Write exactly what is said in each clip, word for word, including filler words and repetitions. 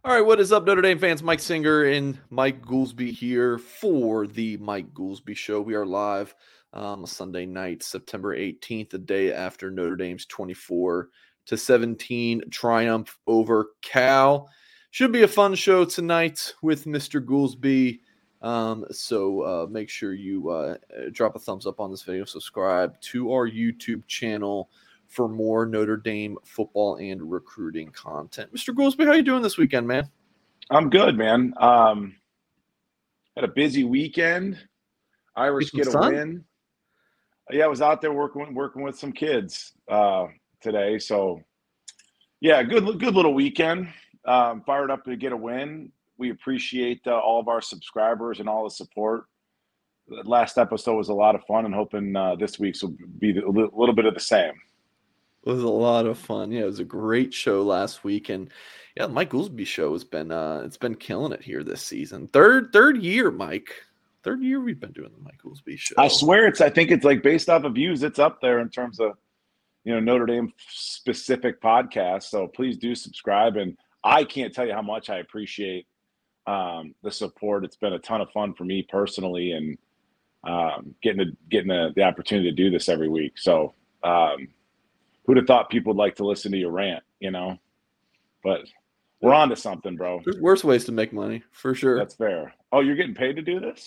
All right, what is up, Notre Dame fans? Mike Singer and Mike Goolsby here for the Mike Goolsby Show. We are live um, Sunday night, September eighteenth, the day after Notre Dame's twenty-four to seventeen triumph over Cal. Should be a fun show tonight with Mister Goolsby. Um, so uh, make sure you uh, drop a thumbs up on this video, subscribe to our YouTube channel for more Notre Dame football and recruiting content. Mister Goolsby, how you doing this weekend, man? I'm good, man. Um, had a busy weekend. Irish get a sun? win. Yeah, I was out there working working with some kids uh, today. So, yeah, good good little weekend. Um, fired up to get a win. We appreciate uh, all of our subscribers and all the support. The last episode was a lot of fun, and hoping uh, this week's will be a little bit of the same. It was a lot of fun. Yeah, it was a great show last week, and yeah, Mike Goolsby show has been uh, it's been killing it here this season. Third third year, Mike. Third year we've been doing the Mike Goolsby show. I swear it's. I think it's like based off of views, it's up there in terms of you know Notre Dame specific podcasts. So please do subscribe, and I can't tell you how much I appreciate um, the support. It's been a ton of fun for me personally, and um, getting to, getting the, the opportunity to do this every week. So. Um, Who'd have thought people would like to listen to your rant, you know? But we're on to something, bro. There's worse ways to make money, for sure. That's fair. Oh, you're getting paid to do this?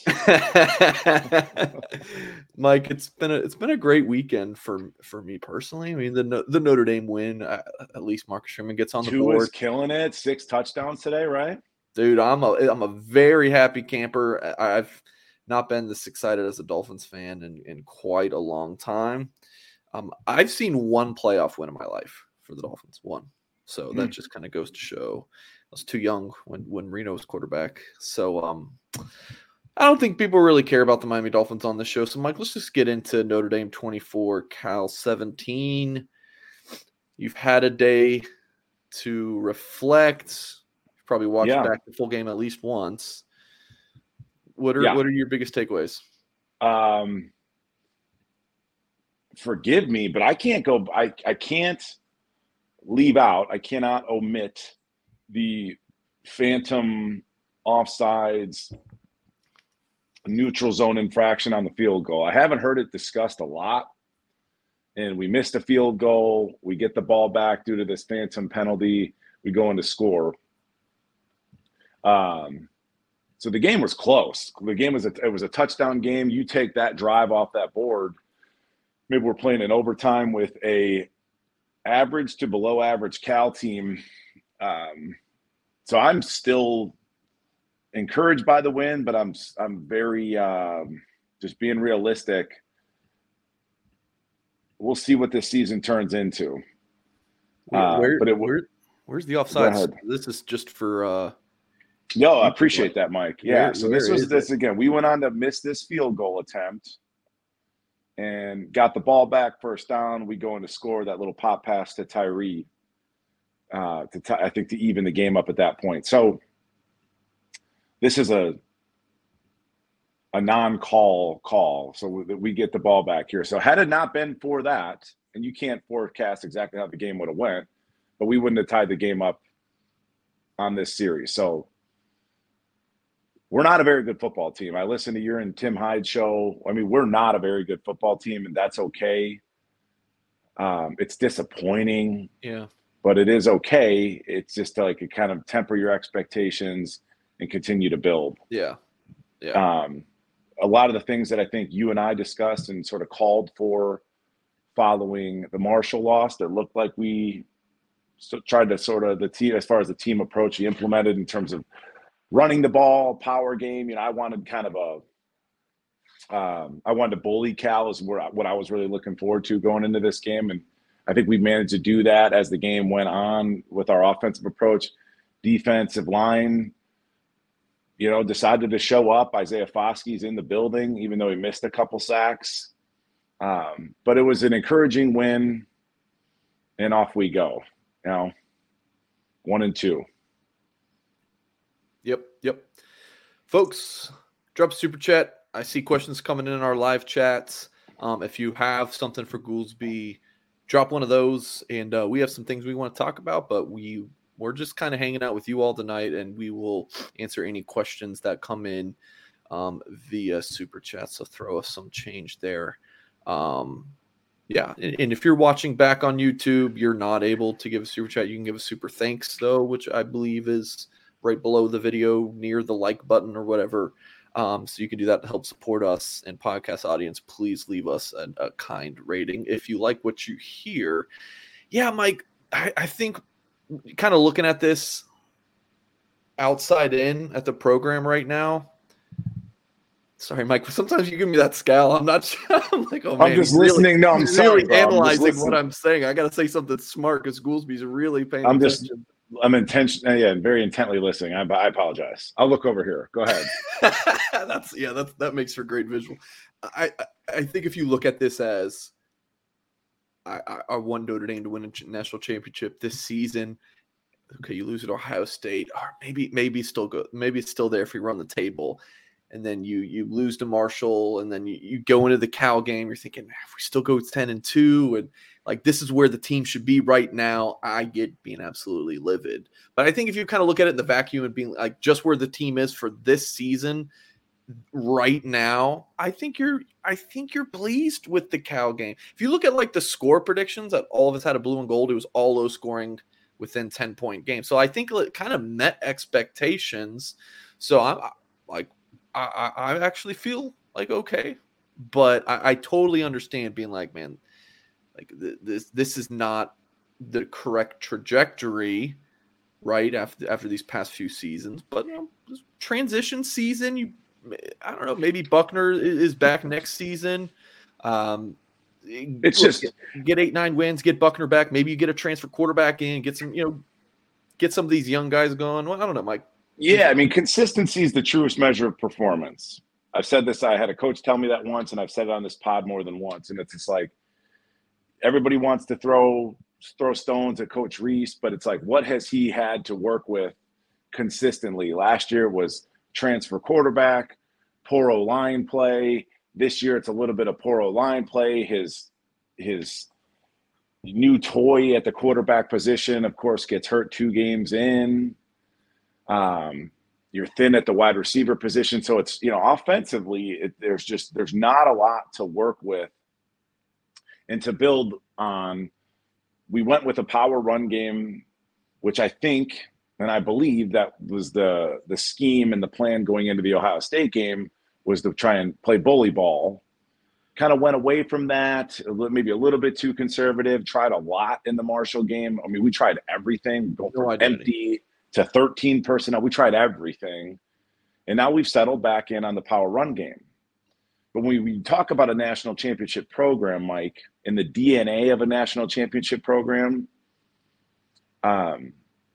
Mike, it's been a it's been a great weekend for for me personally. I mean, the the Notre Dame win, uh, at least Marcus Sherman gets on the Tua board. is killing it. Six touchdowns today, right? Dude, I'm a I'm a very happy camper. I've not been this excited as a Dolphins fan in, in quite a long time. Um, I've seen one playoff win in my life for the Dolphins, one. So that mm. just kind of goes to show I was too young when, when Reno was quarterback. So um, I don't think people really care about the Miami Dolphins on this show. So, Mike, let's just get into Notre Dame twenty-four, Cal seventeen. You've had a day to reflect. You've probably watched yeah. back the full game at least once. What are yeah. what are your biggest takeaways? Um. Forgive me, but I can't go. I, I can't leave out. I cannot omit the phantom offsides, neutral zone infraction on the field goal. I haven't heard it discussed a lot. And we missed a field goal. We get the ball back due to this phantom penalty. We go into score. Um, so the game was close. The game was a, it was a touchdown game. You take that drive off that board. Maybe we're playing in overtime with a average to below average Cal team. Um, so I'm still encouraged by the win, but I'm I'm very um, just being realistic. We'll see what this season turns into. Uh, where, but it, where, where's the offsides? This is just for. Uh, no, I appreciate that, Mike. Yeah. Where, so where this was this it? again. We went on to miss this field goal attempt. And got the ball back first down. We go in to score that little pop pass to Tyree. Uh, to t- I think to even the game up at that point. So this is a a non-call call. So we, we get the ball back here. So had it not been for that, and you can't forecast exactly how the game would have went, but we wouldn't have tied the game up on this series. So we're not a very good football team. I listened to your and Tim Hyde's show. I mean, we're not a very good football team, and that's okay. Um, it's disappointing. Yeah. But it is okay. It's just like you kind of temper your expectations and continue to build. Yeah. Yeah. Um, a lot of the things that I think you and I discussed and sort of called for following the Marshall loss that looked like we tried to sort of the team, as far as the team approach, we implemented in terms of running the ball, power game. You know, I wanted kind of a, um, I wanted to bully Cal is where, what I was really looking forward to going into this game. And I think we managed to do that as the game went on with our offensive approach. Defensive line, you know, decided to show up. Isaiah Foskey's in the building, even though he missed a couple sacks. Um, but it was an encouraging win, and off we go. You know, one and two. Yep, yep. Folks, drop super chat. I see questions coming in in our live chats. Um, if you have something for Goolsby, drop one of those. And uh, we have some things we want to talk about, but we we're just kind of hanging out with you all tonight, and we will answer any questions that come in um, via Super Chat. So throw us some change there. Um, yeah, and, and if you're watching back on YouTube, you're not able to give a Super Chat. You can give a Super Thanks, though, which I believe is right below the video near the like button or whatever. Um, so you can do that to help support us and podcast audience. Please leave us a, a kind rating if you like what you hear. Yeah, Mike, I, I think kind of looking at this outside in at the program right now. Sorry, Mike. Sometimes you give me that scowl. I'm not sure. I'm like, oh man, I'm just really, listening. No, I'm he's sorry, really bro. I'm analyzing what I'm saying. I got to say something smart because Goolsby's really paying I'm attention. just, I'm intention. Yeah, very intently listening. I, I apologize. I'll look over here. Go ahead. that's yeah. That's that makes for great visual. I, I I think if you look at this as I, I won Notre Dame to win a national championship this season. Okay, you lose at Ohio State, or maybe maybe still good. Maybe it's still there if you run the table, and then you you lose to Marshall, and then you, you go into the Cal game. You're thinking, if we still go ten and two, and like this is where the team should be right now. I get being absolutely livid, but I think if you kind of look at it in the vacuum and being like just where the team is for this season right now, I think you're I think you're pleased with the Cal game. If you look at like the score predictions that all of us had a blue and gold, it was all low scoring within ten point games. So I think it kind of met expectations. So I'm like, I, I actually feel like, okay, but I, I totally understand being like, man, like th- this, this is not the correct trajectory, right? After, after these past few seasons, but you know, transition season, you, I don't know, maybe Buckner is back next season. Um, It's Look, just get, get eight, nine wins, get Buckner back. Maybe you get a transfer quarterback in, get some, you know, get some of these young guys going. Well, I don't know, Mike. Yeah, I mean, consistency is the truest measure of performance. I've said this. I had a coach tell me that once, and I've said it on this pod more than once. And it's just like everybody wants to throw throw stones at Coach Reese, but it's like, what has he had to work with consistently? Last year was transfer quarterback, poor O-line play. This year it's a little bit of poor O-line play. His his new toy at the quarterback position, of course, gets hurt two games in. Um, you're thin at the wide receiver position. So it's, you know, offensively, it, there's just, there's not a lot to work with and to build on. We went with a power run game, which I think, and I believe that was the, the scheme and the plan going into the Ohio State game was to try and play bully ball. Kind of went away from that, maybe a little bit too conservative, tried a lot in the Marshall game. I mean, we tried everything, going No from identity. empty to thirteen personnel. We tried everything. And now we've settled back in on the power run game. But when we talk about a national championship program, Mike, in the D N A of a national championship program, um,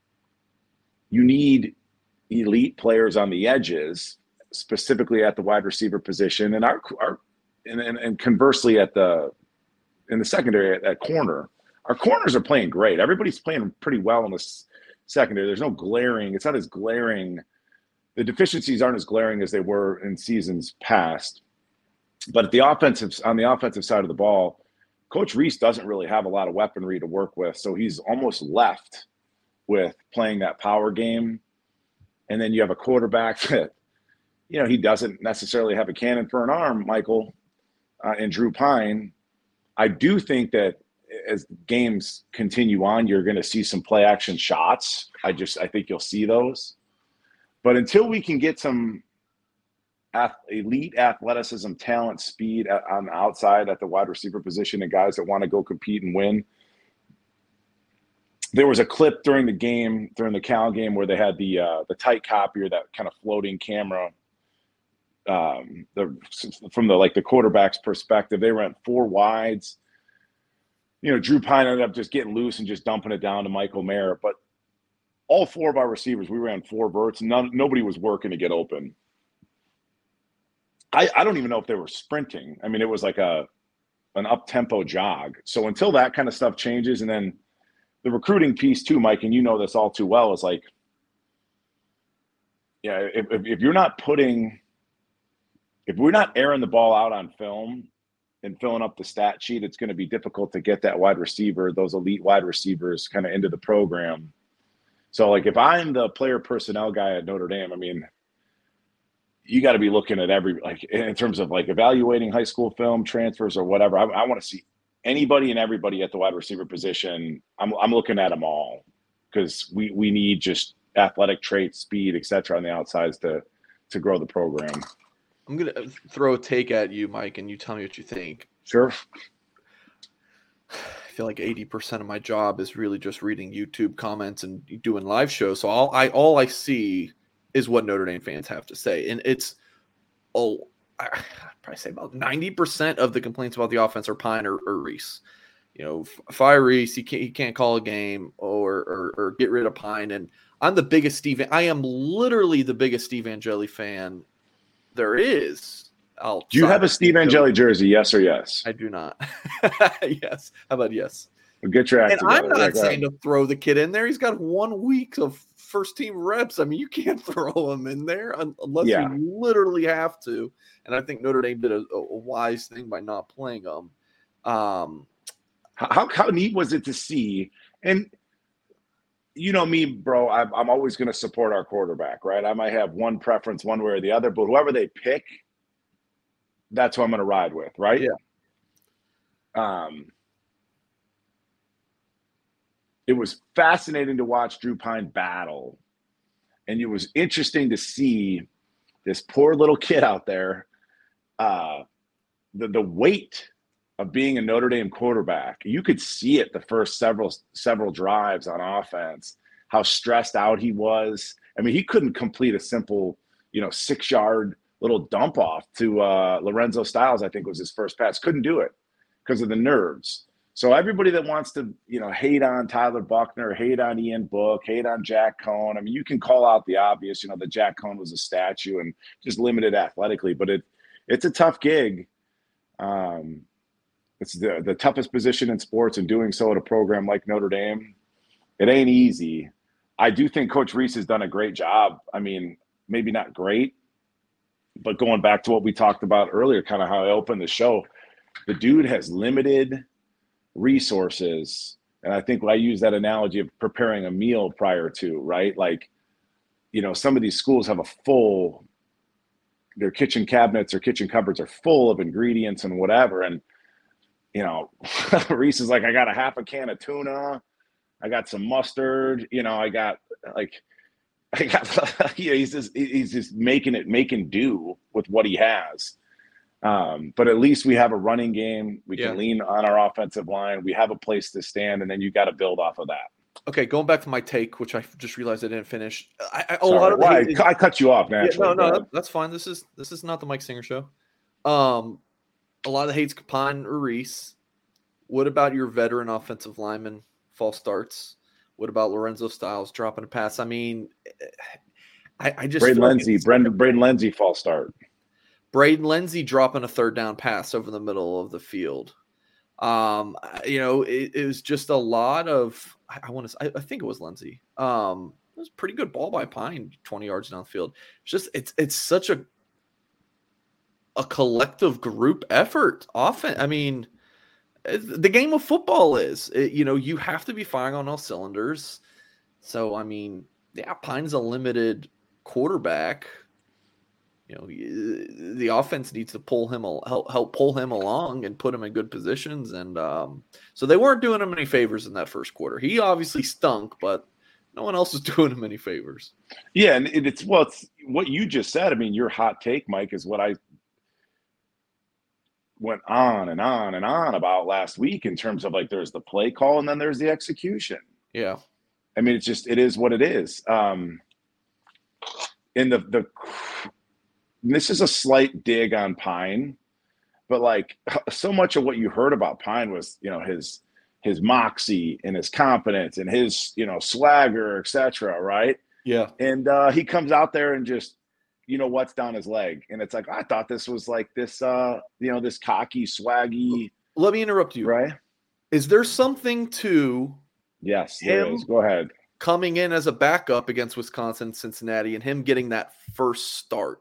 you need elite players on the edges, specifically at the wide receiver position. And our, our and, and, and conversely at the in the secondary at, at corner, our corners are playing great. Everybody's playing pretty well in this secondary. There's no glaring. It's not as glaring. The deficiencies aren't as glaring as they were in seasons past. But at the offensive on the offensive side of the ball, Coach Reese doesn't really have a lot of weaponry to work with. So he's almost left with playing that power game. And then you have a quarterback that, you know, he doesn't necessarily have a cannon for an arm, Michael, uh, and Drew Pine. I do think that as games continue on, you're going to see some play action shots. I just, I think you'll see those. But until we can get some elite athleticism, talent, speed on the outside at the wide receiver position and guys that want to go compete and win. There was a clip during the game, during the Cal game, where they had the uh, the tight copier, that kind of floating camera. Um, the, from the like the quarterback's perspective, they ran four wides. You know, Drew Pine ended up just getting loose and just dumping it down to Michael Mayer. But all four of our receivers, we ran four verts. None, nobody was working to get open. I, I don't even know if they were sprinting. I mean, it was like a an up-tempo jog. So until that kind of stuff changes, and then the recruiting piece too, Mike, and you know this all too well, is like, yeah, if, if, if you're not putting – if we're not airing the ball out on film and filling up the stat sheet, it's going to be difficult to get that wide receiver, those elite wide receivers kind of into the program. So, like, if I'm the player personnel guy at Notre Dame, I mean, you got to be looking at every, like, in terms of like evaluating high school film transfers or whatever. I, I want to see anybody and everybody at the wide receiver position. I'm, I'm looking at them all because we, we need just athletic traits, speed, et cetera on the outsides to, to grow the program. I'm going to throw a take at you, Mike, and you tell me what you think. Sure. I feel like eighty percent of my job is really just reading YouTube comments and doing live shows. So all I all I see is what Notre Dame fans have to say. And it's, oh, I'd probably say about ninety percent of the complaints about the offense are Pine or, or Reese. You know, fire Reese, he can't, he can't call a game, or, or or get rid of Pine. And I'm the biggest Steve, I am literally the biggest Steve Angeli fan there is. Do you have a Steve Angeli jersey? Yes or yes? I do not. Yes. How about yes? Well, get your act and together. I'm not Like, saying to throw the kid in there. He's got one week of first team reps. I mean, you can't throw him in there unless Yeah. you literally have to. And I think Notre Dame did a, a wise thing by not playing him. Um, how how neat was it to see? And you know me, bro. I'm, I'm always going to support our quarterback, right? I might have one preference one way or the other, but whoever they pick, that's who I'm going to ride with, right? Yeah. Um, it was fascinating to watch Drew Pine battle, and it was interesting to see this poor little kid out there. Uh, the the weight of being a Notre Dame quarterback, you could see it the first several several drives on offense, how stressed out he was. I mean, he couldn't complete a simple, you know, six yard little dump off to uh, Lorenzo Styles, I think was his first pass. Couldn't do it because of the nerves. So everybody that wants to, you know, hate on Tyler Buchner, hate on Ian Book, hate on Jack Cohn. I mean, you can call out the obvious, you know, that Jack Cohn was a statue and just limited athletically, but it it's a tough gig. Um, it's the, the toughest position in sports, and doing so at a program like Notre Dame, it ain't easy. I do think Coach Reese has done a great job. I mean, maybe not great, but going back to what we talked about earlier, kind of how I opened the show, the dude has limited resources. And I think I use that analogy of preparing a meal prior to, right? Like, you know, some of these schools have a full, their kitchen cabinets or kitchen cupboards are full of ingredients and whatever. And, you know, Reese is like, I got a half a can of tuna. I got some mustard. You know, I got like, I got, you know, he's just, he's just making it, making do with what he has. Um, but at least we have a running game. We can yeah. lean on our offensive line. We have a place to stand, and then you got to build off of that. Okay, going back to my take, which I just realized I didn't finish. I, I, a Sorry, lot of why? is, I cut you off naturally. Yeah, no, no, that's fine. This is this is not the Mike Singer show. Um, a lot of the hate's Pine or Reese. What about your veteran offensive lineman false starts? What about Lorenzo Styles dropping a pass? I mean, I, I just Braden Lenzy, like Brendan Braden Lenzy false start. Braden Lenzy dropping a third down pass over the middle of the field. Um, you know, it, it was just a lot of, I, I want to, I, I think it was Lenzy. Um, it was a pretty good ball by Pine, twenty yards downfield. It's just, it's, it's such a, a collective group effort often. I mean, the game of football is, it, you know, you have to be firing on all cylinders. So, I mean, yeah, Pine's a limited quarterback. You know, the offense needs to pull him, help, help pull him along and put him in good positions. And um, so they weren't doing him any favors in that first quarter. He obviously stunk, but no one else was doing him any favors. Yeah, and it's, well, it's what you just said. I mean, your hot take, Mike, is what I went on and on and on about last week in terms of like there's the play call and then there's the execution. Yeah. I mean, it's just, it is what it is. Um, in the, the, this is a slight dig on Pine, but like so much of what you heard about Pine was, you know, his, his moxie and his confidence and his, you know, swagger, et cetera. Right. Yeah. And uh, he comes out there and just, you know, what's down his leg. And it's like, I thought this was like this, uh, you know, this cocky, swaggy. Let me interrupt you. Right. Is there something to yes, there him is. Go ahead. Coming in as a backup against Wisconsin, Cincinnati, and him getting that first start?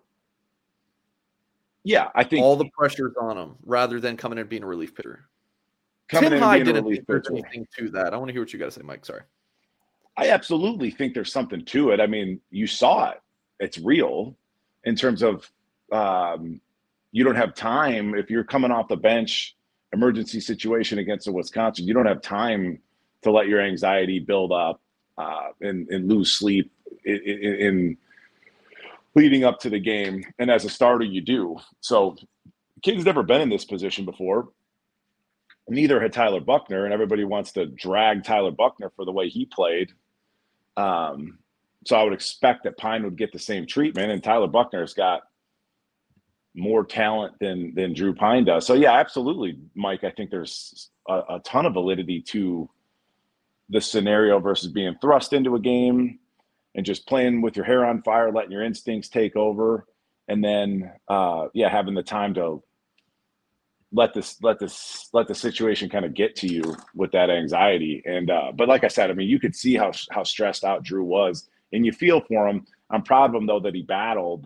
Yeah, I think all the pressure's on him rather than coming in and being a relief pitcher. Tim Hyde didn't think there's anything to that. I want to hear what you got to say, Mike. Sorry. I absolutely think there's something to it. I mean, you saw it. It's real in terms of um, you don't have time. If you're coming off the bench, emergency situation against the Wisconsin, you don't have time to let your anxiety build up uh, and, and lose sleep in, in, in leading up to the game. And as a starter, you do. So kid's never been in this position before. Neither had Tyler Buchner, and everybody wants to drag Tyler Buchner for the way he played. Um, so I would expect that Pine would get the same treatment, and Tyler Buchner's got more talent than than Drew Pine does. So yeah, absolutely, Mike. I think there's a, a ton of validity to the scenario versus being thrust into a game and just playing with your hair on fire, letting your instincts take over, and then uh, yeah, having the time to let this let this let the situation kind of get to you with that anxiety. And uh but like I said, I mean, you could see how how stressed out Drew was, and you feel for him. I'm proud of him though that he battled.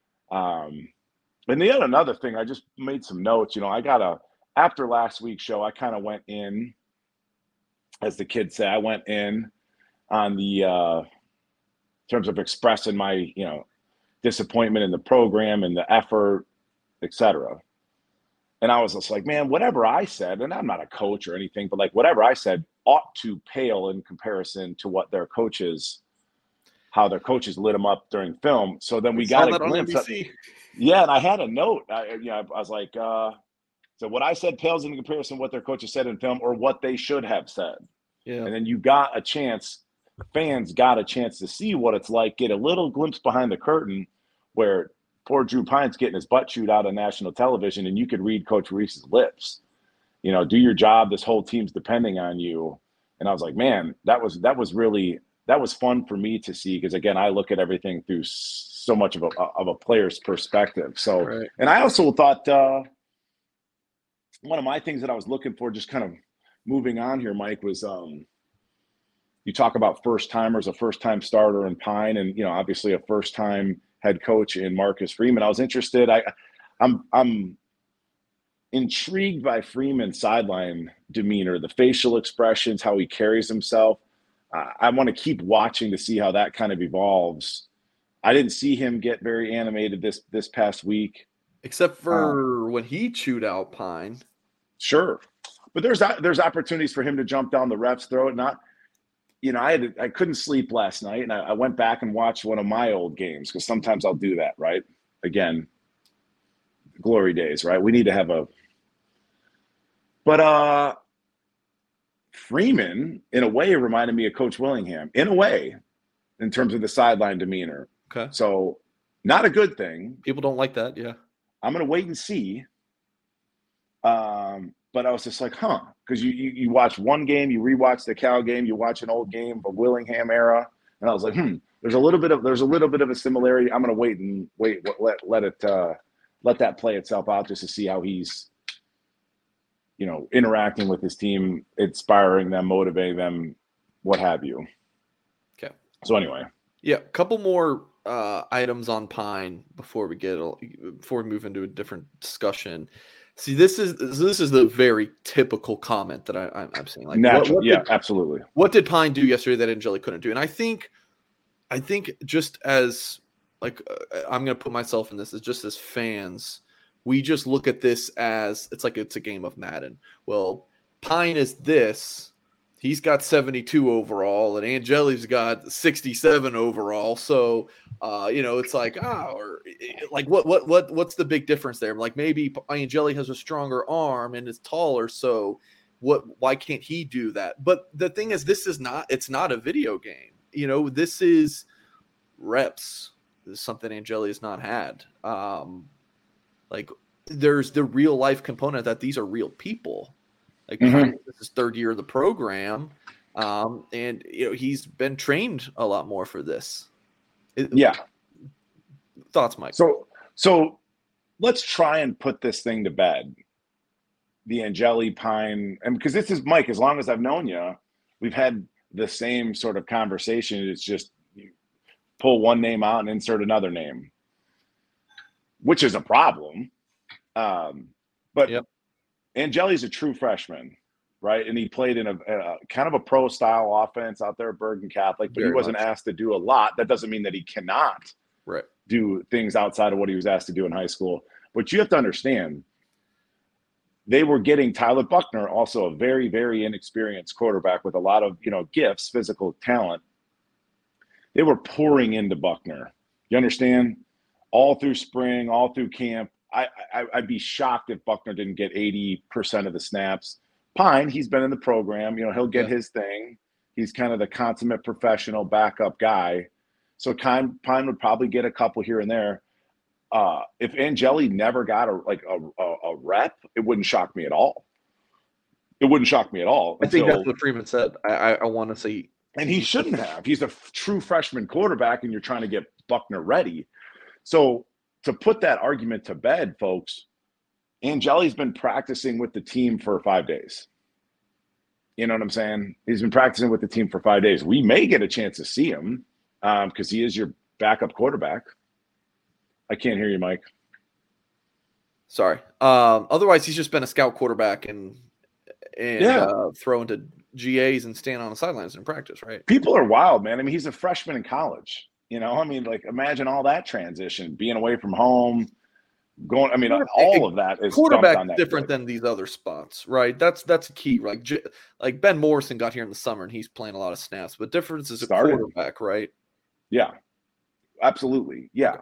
Um and the other another thing, I just made some notes. You know, I got a after last week's show, I kind of went in, as the kids say, I went in on the uh in terms of expressing my, you know, disappointment in the program and the effort, et cetera. And I was just like, man, whatever I said, and I'm not a coach or anything, but like whatever I said ought to pale in comparison to what their coaches, how their coaches lit them up during film. So then we, we got a glimpse. Of, yeah, and I had a note. I, you know, I was like, uh, so what I said pales in comparison to what their coaches said in film, or what they should have said. Yeah. And then you got a chance, fans got a chance to see what it's like, get a little glimpse behind the curtain where poor Drew Pine's getting his butt chewed out on national television, and you could read Coach Reese's lips. You know, do your job. This whole team's depending on you. And I was like, man, that was that was really that was fun for me to see, because again, I look at everything through so much of a of a player's perspective. So, right. And I also thought uh, one of my things that I was looking for, just kind of moving on here, Mike, was um, you talk about first timers, a first time starter in Pine, and you know, obviously a first time head coach in Marcus Freeman. I was interested. I, I'm, I'm intrigued by Freeman's sideline demeanor, the facial expressions, how he carries himself. Uh, I want to keep watching to see how that kind of evolves. I didn't see him get very animated this this past week, except for um, when he chewed out Pine. Sure, but there's there's opportunities for him to jump down the ref's throat. Not. You know, I had I couldn't sleep last night, and I, I went back and watched one of my old games, because sometimes I'll do that, right? Again, glory days, right? We need to have a – but uh, Freeman, in a way, reminded me of Coach Willingham, in a way, in terms of the sideline demeanor. Okay. So not a good thing. People don't like that, yeah. I'm going to wait and see. Um. But I was just like, huh, because you, you you watch one game, you rewatch the Cal game, you watch an old game of Willingham era, and I was like, hmm, there's a little bit of there's a little bit of a similarity. I'm gonna wait and wait, let let it uh, let that play itself out, just to see how he's, you know, interacting with his team, inspiring them, motivating them, what have you. Okay. So anyway, yeah, a couple more uh, items on Pine before we get before we move into a different discussion. See, this is this is the very typical comment that I, I'm seeing. Like, Natural, what, what yeah, did, absolutely. What did Pine do yesterday that Angeli couldn't do? And I think, I think just as like uh, I'm going to put myself in this as just as fans, we just look at this as it's like it's a game of Madden. Well, Pine is this. He's got seventy-two overall, and Angeli's got sixty-seven overall. So, uh, you know, it's like, ah, or like what, what, what, what's the big difference there? Like maybe Angeli has a stronger arm and is taller. So, what? Why can't he do that? But the thing is, this is not. It's not a video game. You know, this is reps. This is something Angeli has not had. Um, like there's the real life component that these are real people. Like mm-hmm. This is third year of the program, um, and you know he's been trained a lot more for this. It, yeah. Thoughts, Mike? So, so let's try and put this thing to bed. The Angeli Pine, and because this is Mike. As long as I've known you, we've had the same sort of conversation. It's just you pull one name out and insert another name, which is a problem. Um, but. Yep. Angeli's a true freshman, right? And he played in a, a kind of a pro style offense out there at Bergen Catholic, but Very he wasn't much. asked to do a lot. That doesn't mean that he cannot Right. do things outside of what he was asked to do in high school. But you have to understand, they were getting Tyler Buchner, also a very, very inexperienced quarterback with a lot of, you know, gifts, physical talent. They were pouring into Buchner. You understand? All through spring, all through camp. I, I, I'd be shocked if Buchner didn't get eighty percent of the snaps. Pine, he's been in the program. You know, he'll get yeah. his thing. He's kind of the consummate professional backup guy. So Pine, Pine would probably get a couple here and there. Uh, if Angeli never got a like a, a, a rep, it wouldn't shock me at all. It wouldn't shock me at all. I think until, that's what Freeman said. I, I, I want to see. And he shouldn't have. He's a f- true freshman quarterback, and you're trying to get Buchner ready. So to put that argument to bed, folks, Angeli's been practicing with the team for five days. You know what I'm saying? He's been practicing with the team for five days. We may get a chance to see him because um, he is your backup quarterback. I can't hear you, Mike. Sorry. Um, otherwise, he's just been a scout quarterback and and yeah. uh, thrown to G As and stand on the sidelines in practice, right? People are wild, man. I mean, he's a freshman in college. You know, I mean, like, imagine all that transition, being away from home, going. I mean, all of that is quarterback on that different kid. than these other spots, right? That's that's a key. Like like Ben Morrison got here in the summer and he's playing a lot of snaps, but difference is a Started. quarterback, right? Yeah, absolutely. Yeah.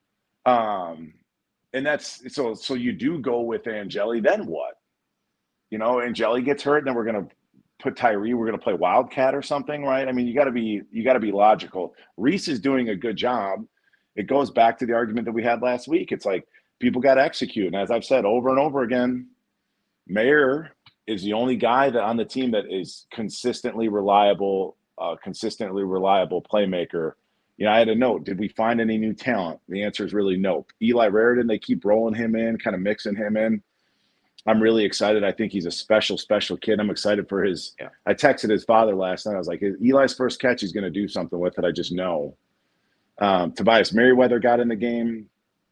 Um, and that's so. So you do go with Angeli. Then what? You know, Angeli gets hurt, and then we're gonna put Tyree, we're going to play Wildcat or something, right? I mean, you got to be, you got to be logical. Reese is doing a good job. It goes back to the argument that we had last week. It's like people got to execute. And as I've said over and over again, Mayer is the only guy that on the team that is consistently reliable, uh, consistently reliable playmaker. You know, I had a note, did we find any new talent? The answer is really no. Eli Raritan, they keep rolling him in, kind of mixing him in. I'm really excited. I think he's a special, special kid. I'm excited for his yeah. – I texted his father last night. I was like, Eli's first catch, he's going to do something with it. I just know. Um, Tobias Merriweather got in the game.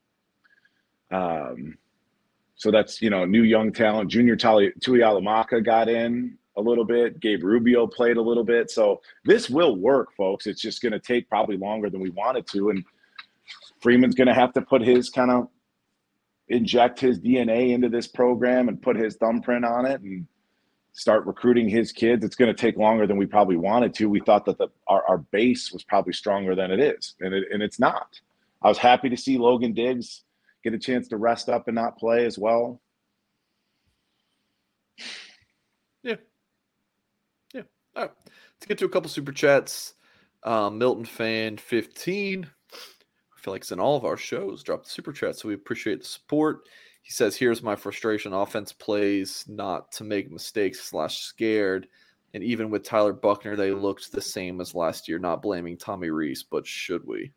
Um, so that's, you know, new young talent. Junior Tui Alamaka got in a little bit. Gabe Rubio played a little bit. So this will work, folks. It's just going to take probably longer than we wanted to. And Freeman's going to have to put his kind of – inject his D N A into this program and put his thumbprint on it and start recruiting his kids. It's going to take longer than we probably wanted to. We thought that the our, our base was probably stronger than it is, and it, and it's not. I was happy to see Logan Diggs get a chance to rest up and not play as well. Yeah. Yeah. All right. Let's get to a couple super chats. Um, Milton Fan fifteen. I feel like it's in all of our shows. Drop the super chat, so we appreciate the support. He says, here's my frustration. Offense plays not to make mistakes slash scared. And even with Tyler Buchner, they looked the same as last year. Not blaming Tommy Reese, but should we?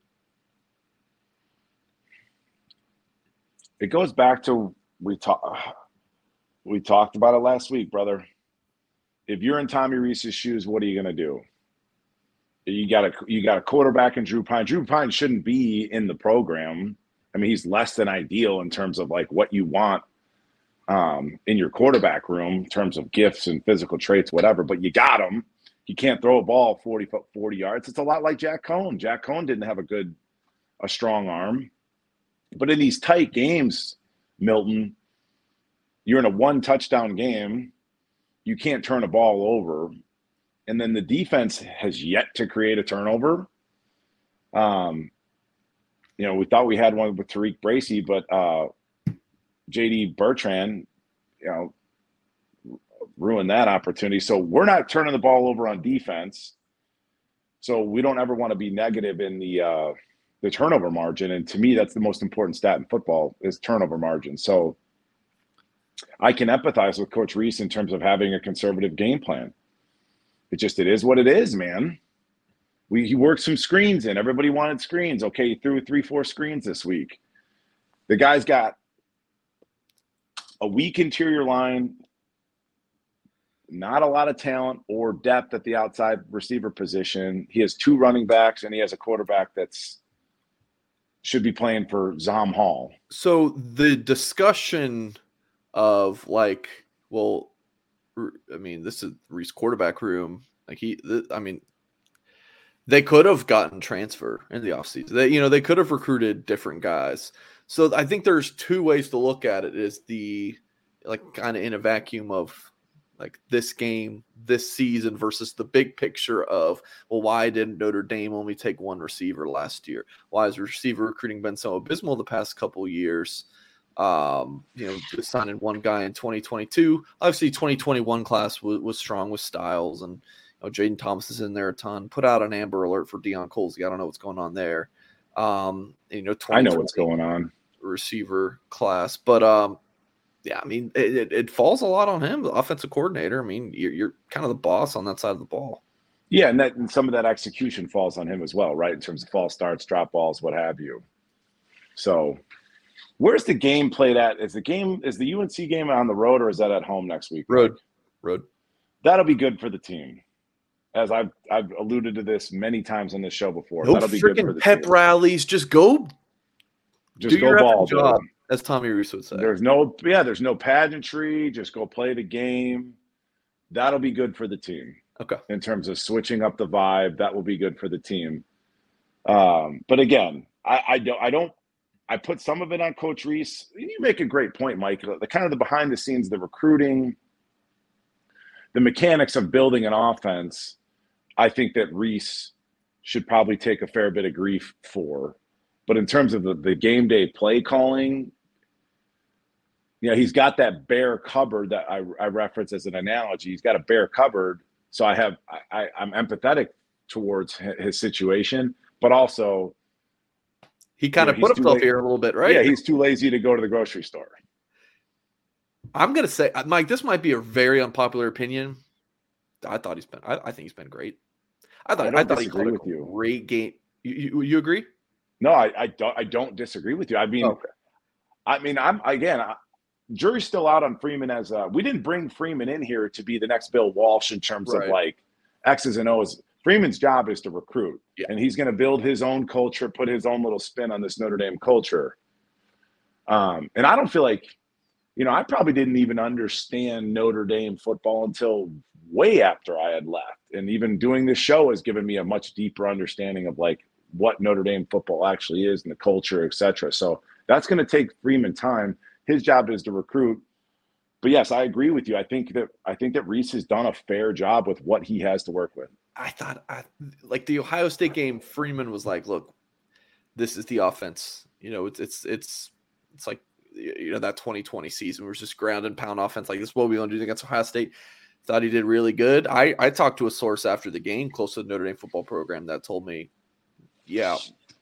It goes back to we talked we talked about it last week, brother. If you're in Tommy Reese's shoes, what are you going to do? You got a you got a quarterback in Drew Pine. Drew Pine shouldn't be in the program. I mean, he's less than ideal in terms of like what you want um, in your quarterback room in terms of gifts and physical traits, whatever. But you got him. He can't throw a ball forty, forty yards. It's a lot like Jack Cohn. Jack Cohn didn't have a good, a strong arm. But in these tight games, Milton, you're in a one touchdown game. You can't turn a ball over. And then the defense has yet to create a turnover. Um, you know, we thought we had one with Tariq Bracy, but uh, J D Bertrand, you know, ruined that opportunity. So we're not turning the ball over on defense. So we don't ever want to be negative in the uh, the turnover margin. And to me, that's the most important stat in football is turnover margin. So I can empathize with Coach Reese in terms of having a conservative game plan. It just, it is what it is, man. We He worked some screens in. Everybody wanted screens. Okay, he threw three, four screens this week. The guy's got a weak interior line, not a lot of talent or depth at the outside receiver position. He has two running backs, and he has a quarterback that's should be playing for Zom Hall. So the discussion of like, well, I mean, this is Reese quarterback room. Like he, I mean, they could have gotten transfer in the offseason. They, you know, they could have recruited different guys. So I think there's two ways to look at it. Is the like kind of in a vacuum of like this game, this season versus the big picture of, well, why didn't Notre Dame only take one receiver last year? Why has receiver recruiting been so abysmal the past couple of years? Um, you know, just signing one guy in twenty twenty-two. Obviously, twenty twenty-one class was, was strong with Styles, and you know, Jaden Thomas is in there a ton. Put out an Amber Alert for Deion Colsey. I don't know what's going on there. Um, you know, I know what's going on. Receiver class, but um, yeah, I mean, it, it, it falls a lot on him, the offensive coordinator. I mean, you're, you're kind of the boss on that side of the ball. Yeah, and that and some of that execution falls on him as well, right? In terms of false starts, drop balls, what have you. So. Where's the game played at? Is the game is the U N C game on the road or is that at home next week? Road, road. That'll be good for the team. As I've I've alluded to this many times on this show before. No That'll be good for the pep team. rallies. Just go, just do go your ball, job, dude. as Tommy Rees would say. There's no yeah, there's no pageantry. Just go play the game. That'll be good for the team. Okay. In terms of switching up the vibe, that will be good for the team. Um, but again, I, I don't I don't. I put some of it on Coach Rees. You make a great point, Mike. The kind of the behind the scenes, the recruiting, the mechanics of building an offense, I think that Rees should probably take a fair bit of grief for. But in terms of the, the game day play calling, you know, he's got that bare cupboard that I, I reference as an analogy. He's got a bare cupboard. So I have I, I'm empathetic towards his situation, but also – He kind you of know, put himself here a little bit, right? Yeah, he's too lazy to go to the grocery store. I'm going to say, Mike, this might be a very unpopular opinion. I thought he's been, I, I think he's been great. I thought, I, I thought he played a you. great game. You, you, you agree? No, I, I don't. I don't disagree with you. I mean, okay. I mean, I'm again. I, jury's still out on Freeman as a, we didn't bring Freeman in here to be the next Bill Walsh in terms right. of like X's and O's. Freeman's job is to recruit, yeah. and he's going to build his own culture, put his own little spin on this Notre Dame culture. Um, and I don't feel like, you know, I probably didn't even understand Notre Dame football until way after I had left. And even doing this show has given me a much deeper understanding of like what Notre Dame football actually is and the culture, et cetera. So that's going to take Freeman time. His job is to recruit. But yes, I agree with you. I think that I think that Rees has done a fair job with what he has to work with. I thought, I, like the Ohio State game, Freeman was like, "Look, this is the offense. You know, it's it's it's it's like you know that twenty twenty season was just ground and pound offense. Like this is what we want to do against Ohio State." Thought he did really good. I I talked to a source after the game, close to the Notre Dame football program, that told me, yeah,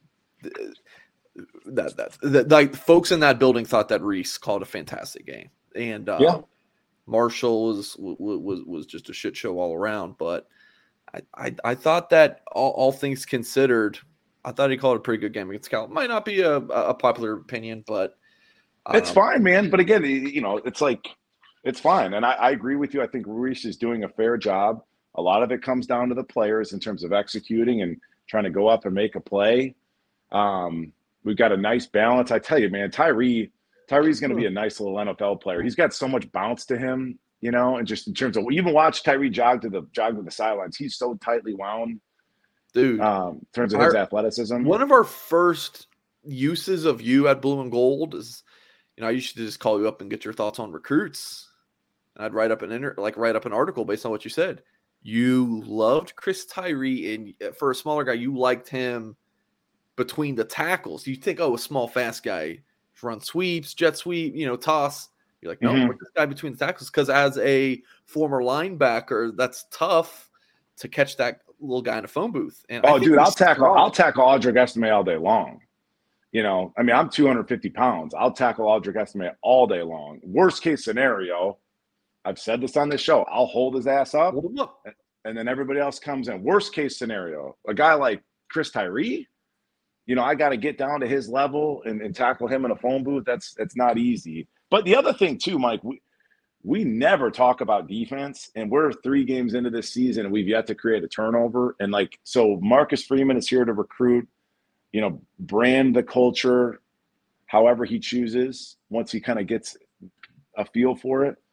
that that, that like folks in that building thought that Rees called a fantastic game, and uh, yeah. Marshall was was was just a shit show all around, but. I, I, I thought that all, all things considered, I thought he called a pretty good game against Cal. Might not be a, a popular opinion, but um, it's fine, man. But again, you know, it's like it's fine, and I, I agree with you. I think Rees is doing a fair job. A lot of it comes down to the players in terms of executing and trying to go up and make a play. Um, we've got a nice balance. I tell you, man, Tyree Tyree's going to be a nice little N F L player. He's got so much bounce to him. You know, and just in terms of even watch Tyree jog to the jog to the sidelines. He's so tightly wound, dude. Um, in terms of his our, athleticism. One of our first uses of you at Blue and Gold is, you know, I used to just call you up and get your thoughts on recruits. And I'd write up an inter, like write up an article based on what you said. You loved Chris Tyree, and for a smaller guy, you liked him between the tackles. You think, oh, a small, fast guy, run sweeps, jet sweep, you know, toss. You're like, no, mm-hmm. put this guy between the tackles, because as a former linebacker, that's tough to catch that little guy in a phone booth. And oh, dude, I'll tackle, I'll tackle Audric Estime all day long. You know, I mean, I'm two hundred fifty pounds. I'll tackle Audric Estime all day long. Worst case scenario, I've said this on this show, I'll hold his ass up, hold him up, and then everybody else comes in. Worst case scenario, a guy like Chris Tyree, you know, I got to get down to his level and, and tackle him in a phone booth. That's that's not easy. But the other thing too, Mike, we we never talk about defense, and we're three games into this season, and we've yet to create a turnover. And like, so Marcus Freeman is here to recruit, you know, brand the culture, however he chooses once he kind of gets a feel for it.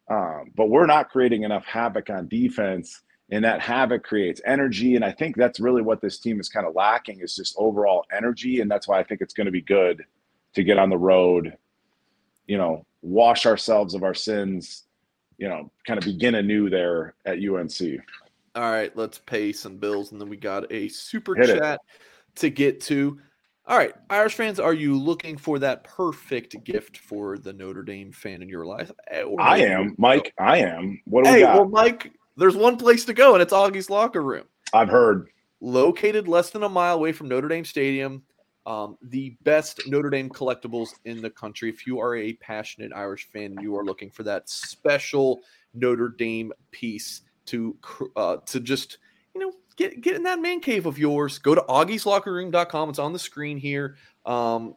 Um, but we're not creating enough havoc on defense, and that havoc creates energy. And I think that's really what this team is kind of lacking, is just overall energy. And that's why I think it's going to be good to get on the road, you know, wash ourselves of our sins, you know, kind of begin anew there at U N C. All right, let's pay some bills, and then we got a super Hit chat it. to get to. All right, Irish fans, are you looking for that perfect gift for the Notre Dame fan in your life? Or I maybe am, Mike. I am. What do we Hey, got? well, Mike, there's one place to go, and it's Augie's Locker Room. I've heard. Located less than a mile away from Notre Dame Stadium, um, the best Notre Dame collectibles in the country. If you are a passionate Irish fan and you are looking for that special Notre Dame piece to uh, to just, you know, get get in that man cave of yours, go to augies locker room dot com. It's on the screen here. Um,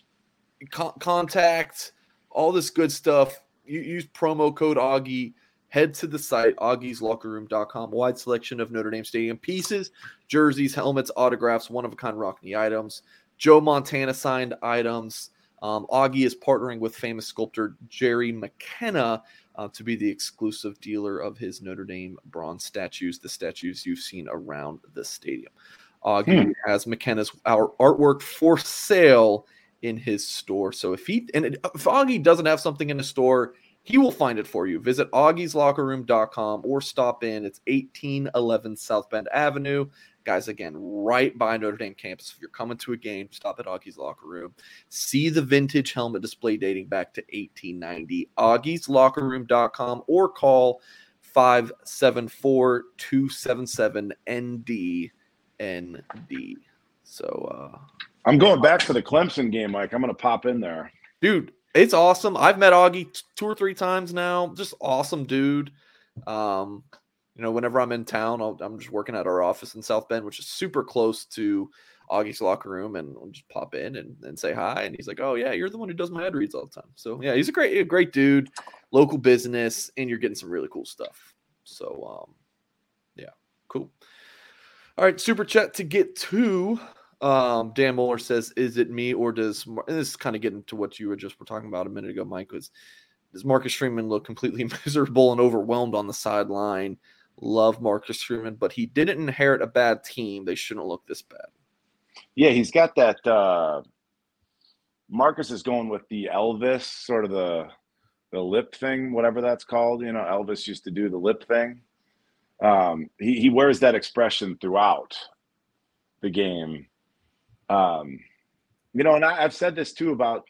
con- contact, all this good stuff. You use promo code Augie. Head to the site, augies locker room dot com. Wide selection of Notre Dame Stadium pieces, jerseys, helmets, autographs, one-of-a-kind Rockney items, Joe Montana signed items. Um, Augie is partnering with famous sculptor Jerry McKenna uh, to be the exclusive dealer of his Notre Dame bronze statues, the statues you've seen around the stadium. Augie hmm. has McKenna's our artwork for sale in his store. So if he and if Augie doesn't have something in his store, he will find it for you. Visit augies locker room dot com or stop in. It's eighteen eleven South Bend Avenue. Guys, again, right by Notre Dame campus. If you're coming to a game, stop at Augie's Locker Room. See the vintage helmet display dating back to eighteen ninety. augies locker room dot com or call five seven four, two seven seven, N D N D. So, uh, I'm going back to the Clemson game, Mike. I'm going to pop in there. Dude, it's awesome. I've met Augie t- two or three times now. Just awesome dude. Um, you know, whenever I'm in town, I'll, I'm just working at our office in South Bend, which is super close to Augie's Locker Room, and I'll just pop in and, and say hi. And he's like, "Oh yeah, you're the one who does my ad reads all the time." So yeah, he's a great, a great dude, local business, and you're getting some really cool stuff. So um, yeah, cool. All right, super chat to get to. Um, Dan Muller says, "Is it me or does Mar-? And this is kind of getting to what you were just were talking about a minute ago, Mike? Was does Marcus Freeman look completely miserable and overwhelmed on the sideline? Love Marcus Freeman, but he didn't inherit a bad team. They shouldn't look this bad." Yeah, he's got that. Uh, Marcus is going with the Elvis, sort of the the lip thing, whatever that's called. You know, Elvis used to do the lip thing. Um, he he wears that expression throughout the game. Um, you know, and I, I've said this too about,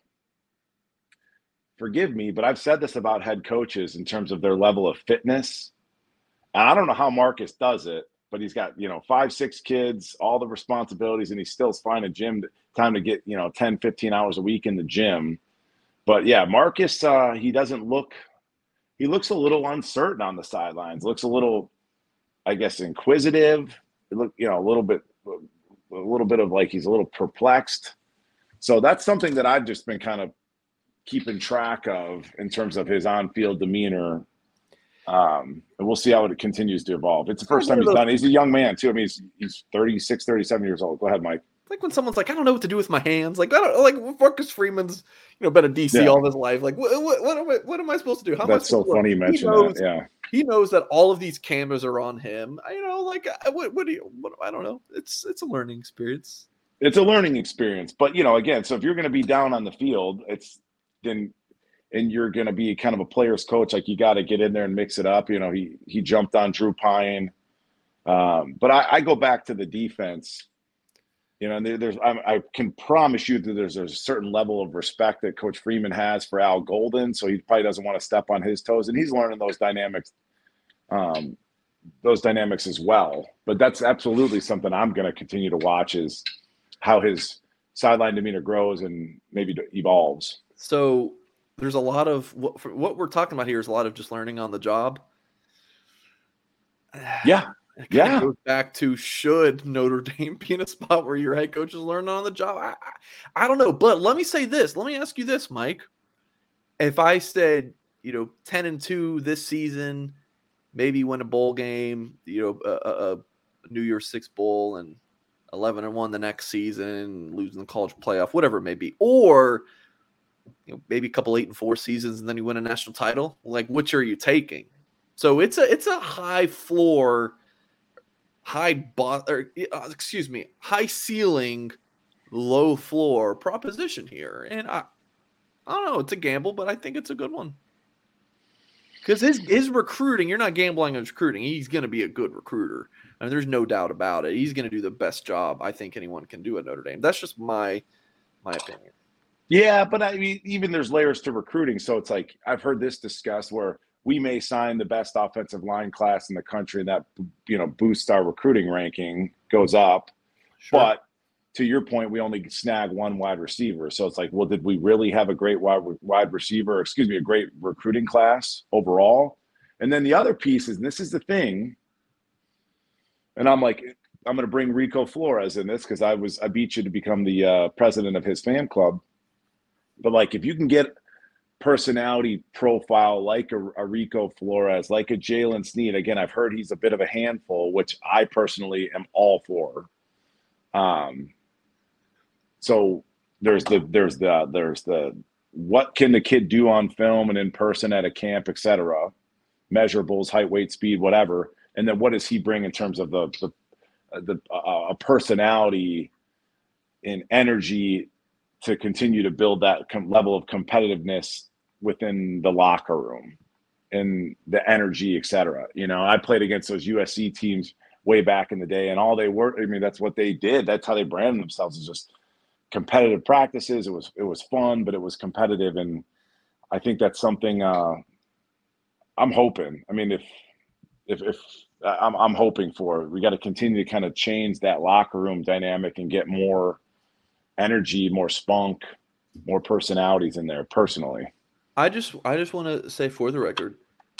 forgive me, but I've said this about head coaches in terms of their level of fitness. And I don't know how Marcus does it, but he's got, you know, five, six kids, all the responsibilities, and he still finding a gym time to get, you know, ten, fifteen hours a week in the gym. But yeah, Marcus, uh, he doesn't look, he looks a little uncertain on the sidelines, looks a little, I guess, inquisitive. It look, you know, a little bit, a little bit of like he's a little perplexed. So that's something that I've just been kind of keeping track of in terms of his on-field demeanor. Um, and we'll see how it continues to evolve. It's the first time he's done it. He's a young man too. I mean, he's, he's thirty-six, thirty-seven years old. Go ahead, Mike. It's like when someone's like, "I don't know what to do with my hands." Like, I don't like Marcus Freeman's, you know, been a D C yeah. all of his life. Like, what, what, what, am I, what am I supposed to do? How That's am I so funny you mentioned that. Yeah. He knows that all of these cameras are on him. I, you know, like, what, what do you, what, I don't know. It's, it's a learning experience. It's a learning experience, but you know, again, so if you're going to be down on the field, it's then, and you're going to be kind of a player's coach, like you got to get in there and mix it up. You know, he he jumped on Drew Pine, um, but I, I go back to the defense. You know, and there, there's I, I can promise you that there's, there's a certain level of respect that Coach Freeman has for Al Golden, so he probably doesn't want to step on his toes, and he's learning those dynamics, um, those dynamics as well. But that's absolutely something I'm going to continue to watch, is how his sideline demeanor grows and maybe evolves. So there's a lot of what, for what we're talking about here is a lot of just learning on the job. Yeah. It yeah. goes back to, should Notre Dame be in a spot where your head coach is learning on the job? I, I, I don't know. But let me say this. Let me ask you this, Mike. If I said, you know, ten and two this season, maybe win a bowl game, you know, a, a New Year's Six bowl, and eleven and one the next season, losing the college playoff, whatever it may be, or you know, maybe a couple eight and four seasons, and then you win a national title. Like, which are you taking? So it's a it's a high floor, high bo- or uh, excuse me, high ceiling, low floor proposition here, and I I don't know. It's a gamble, but I think it's a good one. Because his his recruiting, you're not gambling on his recruiting. He's going to be a good recruiter. I mean, there's no doubt about it. He's going to do the best job I think anyone can do at Notre Dame. That's just my my opinion. Yeah, but I mean, even there's layers to recruiting. So it's like I've heard this discussed where we may sign the best offensive line class in the country, and that, you know, boosts our recruiting ranking, goes up. Sure. But to your point, we only snag one wide receiver. So it's like, well, did we really have a great wide, wide receiver, excuse me, a great recruiting class overall? And then the other piece is, and this is the thing, and I'm like, I'm going to bring Rico Flores in this because I was, I beat you to become the uh, president of his fan club. But like, if you can get personality profile like a, a Rico Flores, like a Jalen Sneed, again, I've heard he's a bit of a handful, which I personally am all for. Um, so there's the, there's the, there's the, what can the kid do on film and in person at a camp, et cetera, measurables, height, weight, speed, whatever. And then what does he bring in terms of the, the, the, uh, a personality and energy to continue to build that com- level of competitiveness within the locker room and the energy, et cetera. You know, I played against those U S C teams way back in the day, and all they were, I mean, that's what they did. That's how they branded themselves, is just competitive practices. It was, it was fun, but it was competitive. And I think that's something uh, I'm hoping. I mean, if, if, if I'm, I'm hoping for, we got to continue to kind of change that locker room dynamic and get more energy, more spunk, more personalities in there personally. I just I just want to say, for the record,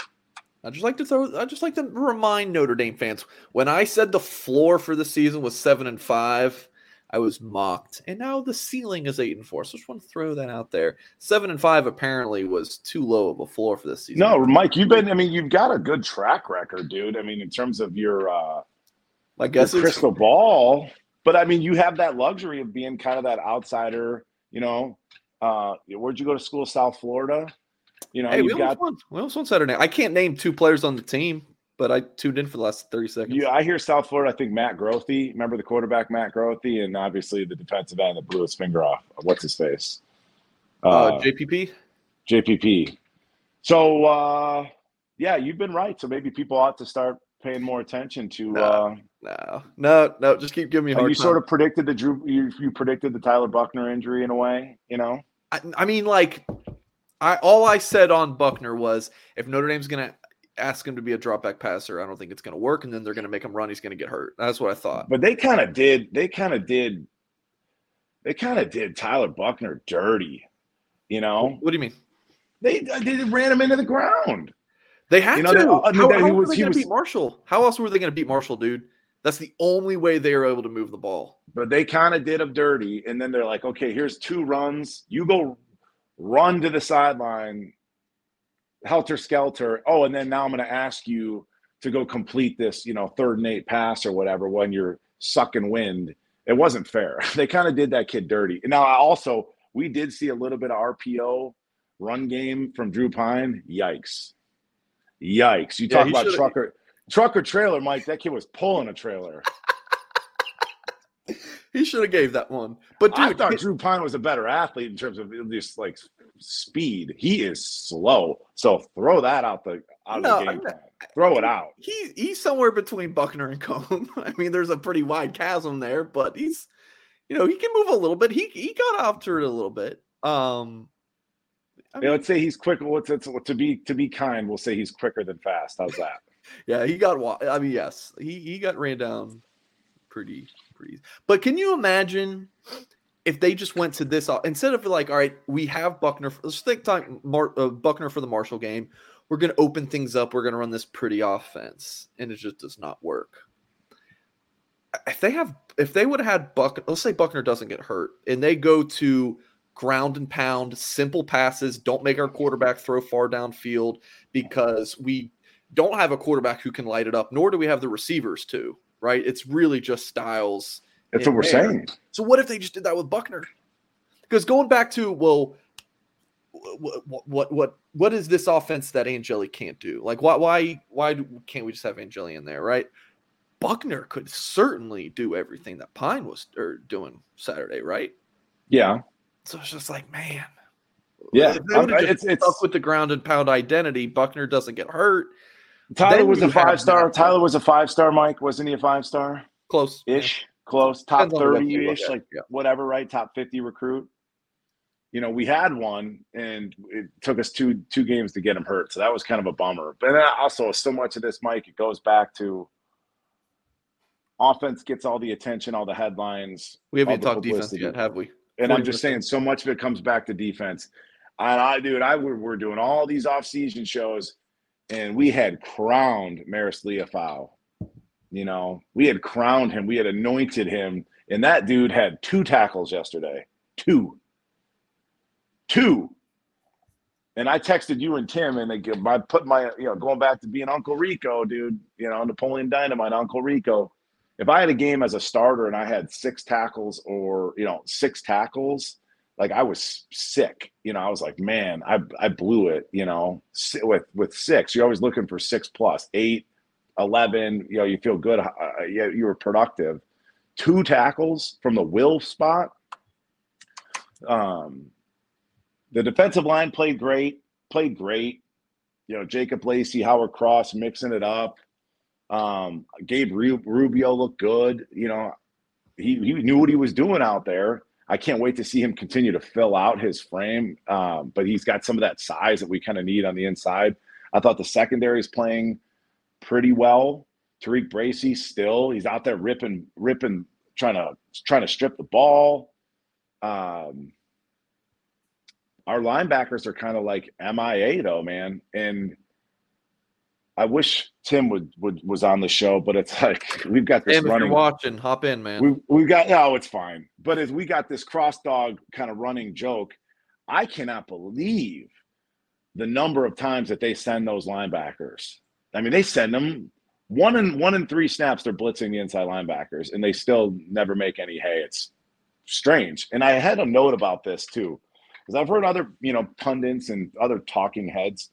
I just like to throw I just like to remind Notre Dame fans, when I said the floor for the season was seven and five, I was mocked. And now the ceiling is eight and four. So I just want to throw that out there. Seven and five apparently was too low of a floor for this season. No, Mike, you've been I mean, you've got a good track record, dude. I mean, in terms of your uh I guess your crystal ball. But, I mean, you have that luxury of being kind of that outsider, you know. Uh, where'd you go to school? South Florida? You know, hey, you've we got won. We almost won Saturday. I can't name two players on the team, but I tuned in for the last thirty seconds. Yeah, I hear South Florida. I think Matt Grothy. Remember the quarterback, Matt Grothy, and obviously the defensive end that blew his finger off. What's his face? Uh, uh, J P P? J P P. So, uh, yeah, you've been right. So maybe people ought to start paying more attention to no, uh, no, no, no. Just keep giving me a hard you time. sort of predicted the Drew. You, you predicted the Tyler Buchner injury in a way, you know. I, I mean, like, I all I said on Buchner was, if Notre Dame's gonna ask him to be a drop back passer, I don't think it's gonna work, and then they're gonna make him run. He's gonna get hurt. That's what I thought. But they kind of did. They kind of did. They kind of did Tyler Buchner dirty, you know. What, what do you mean? They they ran him into the ground. They had you know, to. they, uh, how they, how he were was, they he going to was, beat Marshall? How else were they going to beat Marshall, dude? That's the only way they were able to move the ball. But they kind of did him dirty, and then they're like, okay, here's two runs. You go run to the sideline, helter-skelter. Oh, and then now I'm going to ask you to go complete this, you know, third and eight pass or whatever when you're sucking wind. It wasn't fair. They kind of did that kid dirty. Now, also, we did see a little bit of R P O run game from Drew Pine. Yikes. Yikes. You Yeah, talk he about should've- trucker trucker trailer, Mike. That kid was pulling a trailer. He should have gave that one. But dude, I thought it- Drew Pine was a better athlete in terms of just like speed. He is slow. So throw that out the out No, of the game no. plan. Throw it out. he he's somewhere between Buchner and Cone. I mean, there's a pretty wide chasm there, but he's, you know, he can move a little bit. He he got after it a little bit. Um, I Yeah, mean, let's say he's quicker. What's it's, to be to be kind? We'll say he's quicker than fast. How's that? yeah, he got. wa- I mean, yes, he he got ran down pretty pretty. But can you imagine if they just went to this instead of like, all right, we have Buchner. Let's think time Mar, uh, Buchner for the Marshall game. We're going to open things up. We're going to run this pretty offense, and it just does not work. If they have, if they would have had Buchner, let's say Buchner doesn't get hurt, and they go to ground and pound, simple passes, don't make our quarterback throw far downfield because we don't have a quarterback who can light it up, nor do we have the receivers to, right? It's really just Styles. That's what we're there. saying. So what if they just did that with Buchner? Because going back to, well, what what what what is this offense that Angeli can't do? Like why why why can't we just have Angeli in there, right? Buckner could certainly do everything that Pine was or doing Saturday, right? Yeah. So it's just like, man, yeah, if they would have just it's, it's stuck with the ground and pound identity. Buckner doesn't get hurt. Tyler was a five star. Tyler was a five star. Mike, wasn't he a five star? Close ish, yeah. close, top thirty ish, like yeah. whatever, right? Top fifty recruit. You know, we had one, and it took us two two games to get him hurt, so that was kind of a bummer. But also, so much of this, Mike, it goes back to offense gets all the attention, all the headlines. We haven't even talked defense yet, have we? And I'm just saying, so much of it comes back to defense. And I, dude, I we're, we're doing all these off-season shows, and we had crowned Maris Leofau. You know, we had crowned him, we had anointed him, and that dude had two tackles yesterday, two, two. And I texted you and Tim, and they, I put my, you know, going back to being Uncle Rico, dude. You know, Napoleon Dynamite, Uncle Rico. If I had a game as a starter and I had six tackles or, you know, six tackles, like I was sick. You know, I was like, man, I I blew it, you know, with, with six. You're always looking for six plus, eight, eleven. You know, you feel good. Uh, you, you were productive. Two tackles from the will spot. Um, the defensive line played great, played great. You know, Jacob Lacey, Howard Cross mixing it up. Um, Gabe Rubio looked good. You know, he, he knew what he was doing out there. I can't wait to see him continue to fill out his frame. Um, but he's got some of that size that we kind of need on the inside. I thought the secondary is playing pretty well. Tariq Bracy still, he's out there ripping, ripping, trying to trying to strip the ball. Um, our linebackers are kind of like M I A though, man. And I wish Tim would, would was on the show, but it's like we've got this Tim, running. If you're watching, hop in, man. We we've got no, it's fine. But as we got this cross dog kind of running joke, I cannot believe the number of times that they send those linebackers. I mean, they send them one in one in three snaps. They're blitzing the inside linebackers, and they still never make any hay. It's strange. And I had a note about this too, because I've heard other you know pundits and other talking heads.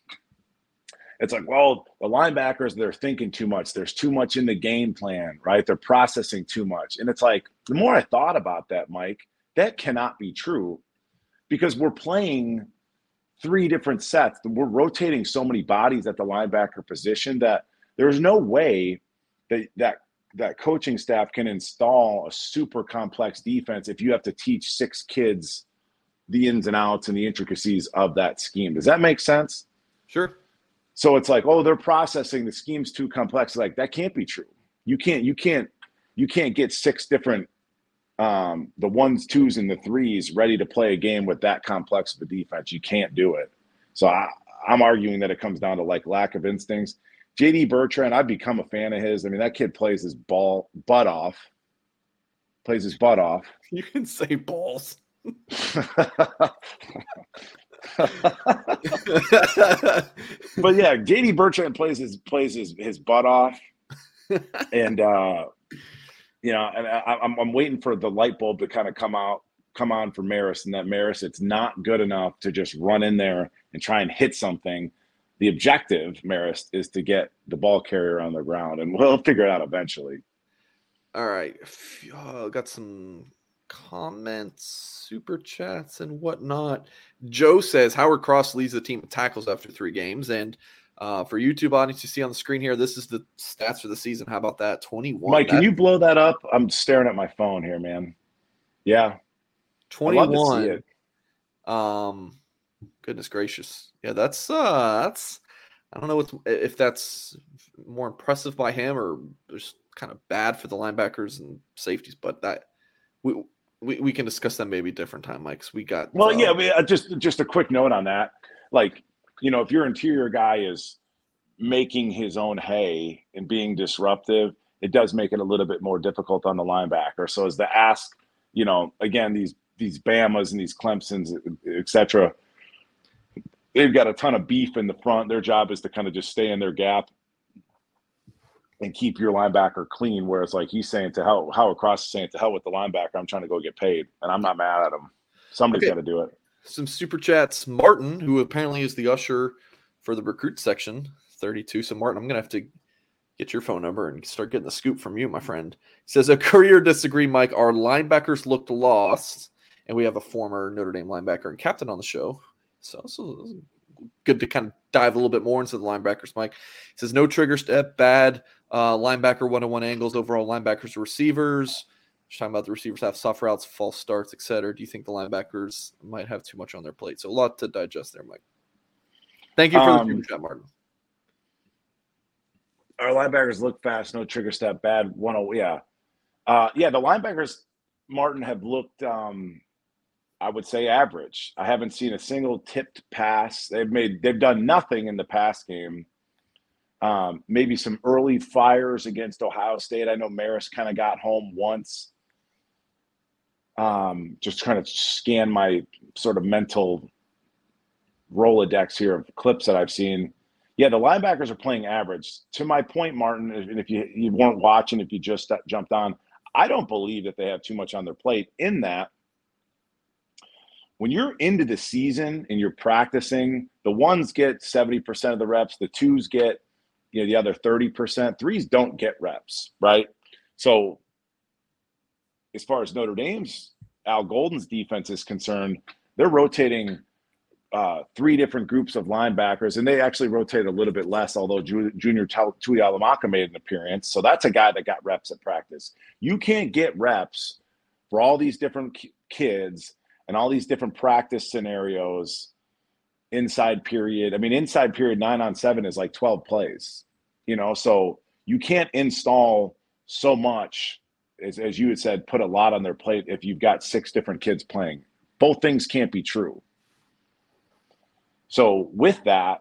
It's like, well, the linebackers, they're thinking too much. There's too much in the game plan, right? They're processing too much. And it's like, the more I thought about that, Mike, that cannot be true because we're playing three different sets. We're rotating so many bodies at the linebacker position that there's no way that that, that coaching staff can install a super complex defense if you have to teach six kids the ins and outs and the intricacies of that scheme. Does that make sense? Sure. So it's like, oh, they're processing, the scheme's too complex. Like that can't be true. You can't, you can't, you can't get six different um, the ones, twos, and the threes ready to play a game with that complex of a defense. You can't do it. So I, I'm arguing that it comes down to like lack of instincts. J D Bertrand, I've become a fan of his. I mean, that kid plays his ball butt off. Plays his butt off. You can say balls. But yeah, J D Bertrand plays his plays his, his butt off, and uh, you know, and I, I'm I'm waiting for the light bulb to kind of come out, come on for Maris, and that Maris, it's not good enough to just run in there and try and hit something. The objective, Maris, is to get the ball carrier on the ground, and we'll figure it out eventually. All right, uh, got some comments, super chats, and whatnot. Joe says Howard Cross leads the team in tackles after three games. And uh, for YouTube audience, you see on the screen here, this is the stats for the season. How about that? twenty-one. Mike, that, can you blow that up? I'm staring at my phone here, man. Yeah. twenty-one. I'd love to see it. Um, goodness gracious. Yeah, that's, uh, that's, I don't know what, if that's more impressive by him or just kind of bad for the linebackers and safeties, but that, we, We, we can discuss that maybe a different time, Mike. We got well, uh, yeah. I mean, just just a quick note on that. Like, you know, if your interior guy is making his own hay and being disruptive, it does make it a little bit more difficult on the linebacker. So as the ask, you know, again, these these Bamas and these Clemsons, et cetera, they've got a ton of beef in the front. Their job is to kind of just stay in their gap and keep your linebacker clean, where it's like he's saying to hell, Howard Cross is saying to hell with the linebacker, I'm trying to go get paid, and I'm not mad at him. Somebody's okay. got to do it. some super chats. Martin, who apparently is the usher for the recruit section, thirty-two. So, Martin, I'm going to have to get your phone number and start getting the scoop from you, my friend. He says, a career disagree, Mike. Our linebackers looked lost, and we have a former Notre Dame linebacker and captain on the show. So, so good to kind of dive a little bit more into the linebackers, Mike. He says, no trigger step, bad uh, linebacker one-on-one angles, overall linebackers, receivers. Just talking about the receivers have soft routes, false starts, et cetera. Do you think the linebackers might have too much on their plate? So a lot to digest there, Mike. Thank you for um, the super chat, Martin. Our linebackers look fast, no trigger step, bad one oh yeah. Uh, yeah, the linebackers, Martin, have looked um, I would say average. I haven't seen a single tipped pass. They've made they've done nothing in the pass game. Um, maybe some early fires against Ohio State. I know Maris kind of got home once. Um, just trying to scan my sort of mental Rolodex here of clips that I've seen. Yeah, the linebackers are playing average. To my point, Martin, and if you, you weren't watching, if you just jumped on, I don't believe that they have too much on their plate in that when you're into the season and you're practicing, the ones get seventy percent of the reps, the twos get, you know, the other thirty percent, threes don't get reps, right? So as far as Notre Dame's, Al Golden's defense is concerned, they're rotating uh, three different groups of linebackers, and they actually rotated a little bit less, although Ju- Junior Tuihalamaka made an appearance. So that's a guy that got reps at practice. You can't get reps for all these different k- kids and all these different practice scenarios inside period. I mean, inside period nine on seven is like twelve plays, you know, so you can't install so much, as, as you had said, put a lot on their plate if you've got six different kids playing. Both things can't be true. So with that,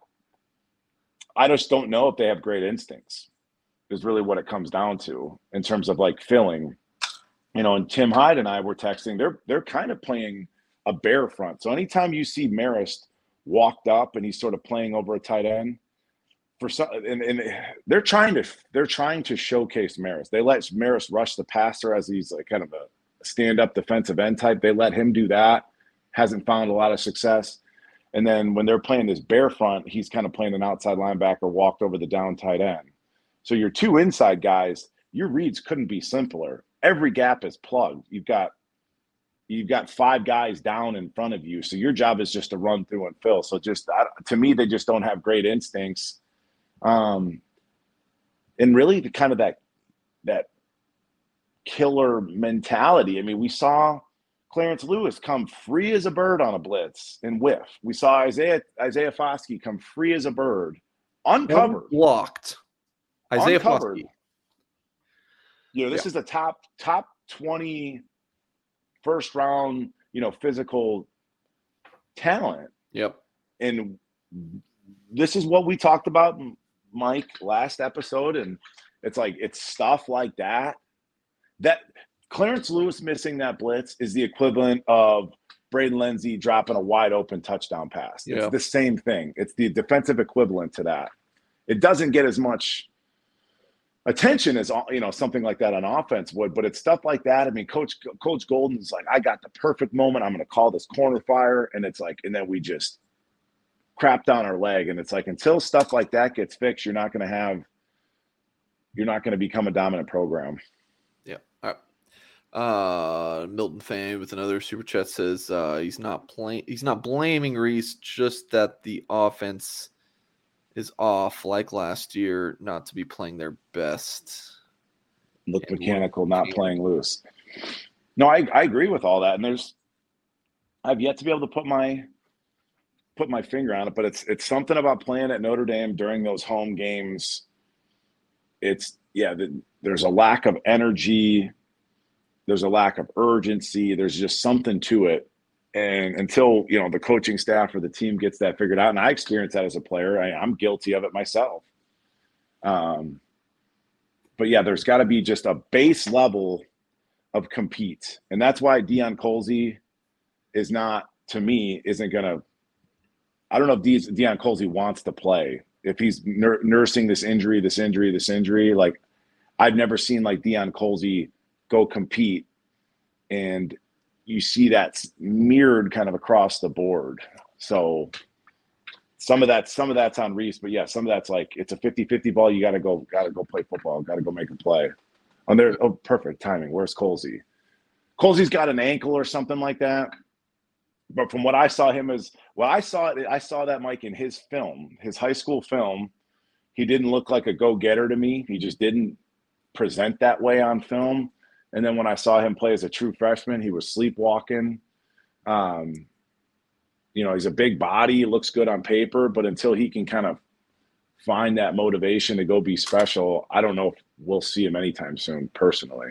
I just don't know if they have great instincts is really what it comes down to in terms of like filling, you know, and Tim Hyde and I were texting, they're, they're kind of playing a bear front. So anytime you see Marist walked up and he's sort of playing over a tight end for some, and, and they're trying to, they're trying to showcase Marist. They let Marist rush the passer as he's like kind of a stand up defensive end type. They let him do that. Hasn't found a lot of success. And then when they're playing this bear front, he's kind of playing an outside linebacker, walked over the down tight end. So your two inside guys, your reads couldn't be simpler. Every gap is plugged. You've got you've got five guys down in front of you. So your job is just to run through and fill. So just I, to me, they just don't have great instincts. Um, and really the kind of that that killer mentality. I mean, we saw Clarence Lewis come free as a bird on a blitz and whiff. We saw Isaiah Isaiah Foskey come free as a bird, uncovered, blocked. Isaiah uncovered. Foskey. You know, this yeah. is the top top twenty first round, you know, physical talent. Yep. And this is what we talked about, Mike, last episode. And it's like it's stuff like that that. Clarence Lewis missing that blitz is the equivalent of Braden Lenzy dropping a wide open touchdown pass. Yeah. It's the same thing. It's the defensive equivalent to that. It doesn't get as much attention as, you know, something like that on offense would, but it's stuff like that. I mean, Coach Coach Golden's like, I got the perfect moment. I'm going to call this corner fire, and it's like, and then we just crap down our leg, and it's like until stuff like that gets fixed, you're not going to have, you're not going to become a dominant program. Yeah. All right. Uh, Milton Fan with another super chat says uh, he's not playing. He's not blaming Reese, just that the offense is off like last year, not to be playing their best. Look mechanical, not playing loose. No, I, I agree with all that, and there's I've yet to be able to put my put my finger on it, but it's it's something about playing at Notre Dame during those home games. It's yeah, the, there's a lack of energy. There's a lack of urgency. There's just something to it. And until, you know, the coaching staff or the team gets that figured out, and I experienced that as a player, I, I'm guilty of it myself. Um, but yeah, there's got to be just a base level of compete. And that's why Deion Colzie is not, to me, isn't going to, I don't know if De- Deion Colzie wants to play. If he's nur- nursing this injury, this injury, this injury, like I've never seen like Deion Colzie go compete and, you see that mirrored kind of across the board. So some of that, some of that's on Reese, but yeah, some of that's like, it's a fifty-fifty ball. You got to go, got to go play football. Got to go make a play. Oh, there. Oh, perfect timing. Where's Colsey? Colsey's got an ankle or something like that. But from what I saw him as, well, I saw it, I saw that Mike in his film, his high school film. He didn't look like a go-getter to me. He just didn't present that way on film. And then when I saw him play as a true freshman, he was sleepwalking. Um, you know, he's a big body, he looks good on paper, but until he can kind of find that motivation to go be special, I don't know if we'll see him anytime soon, personally.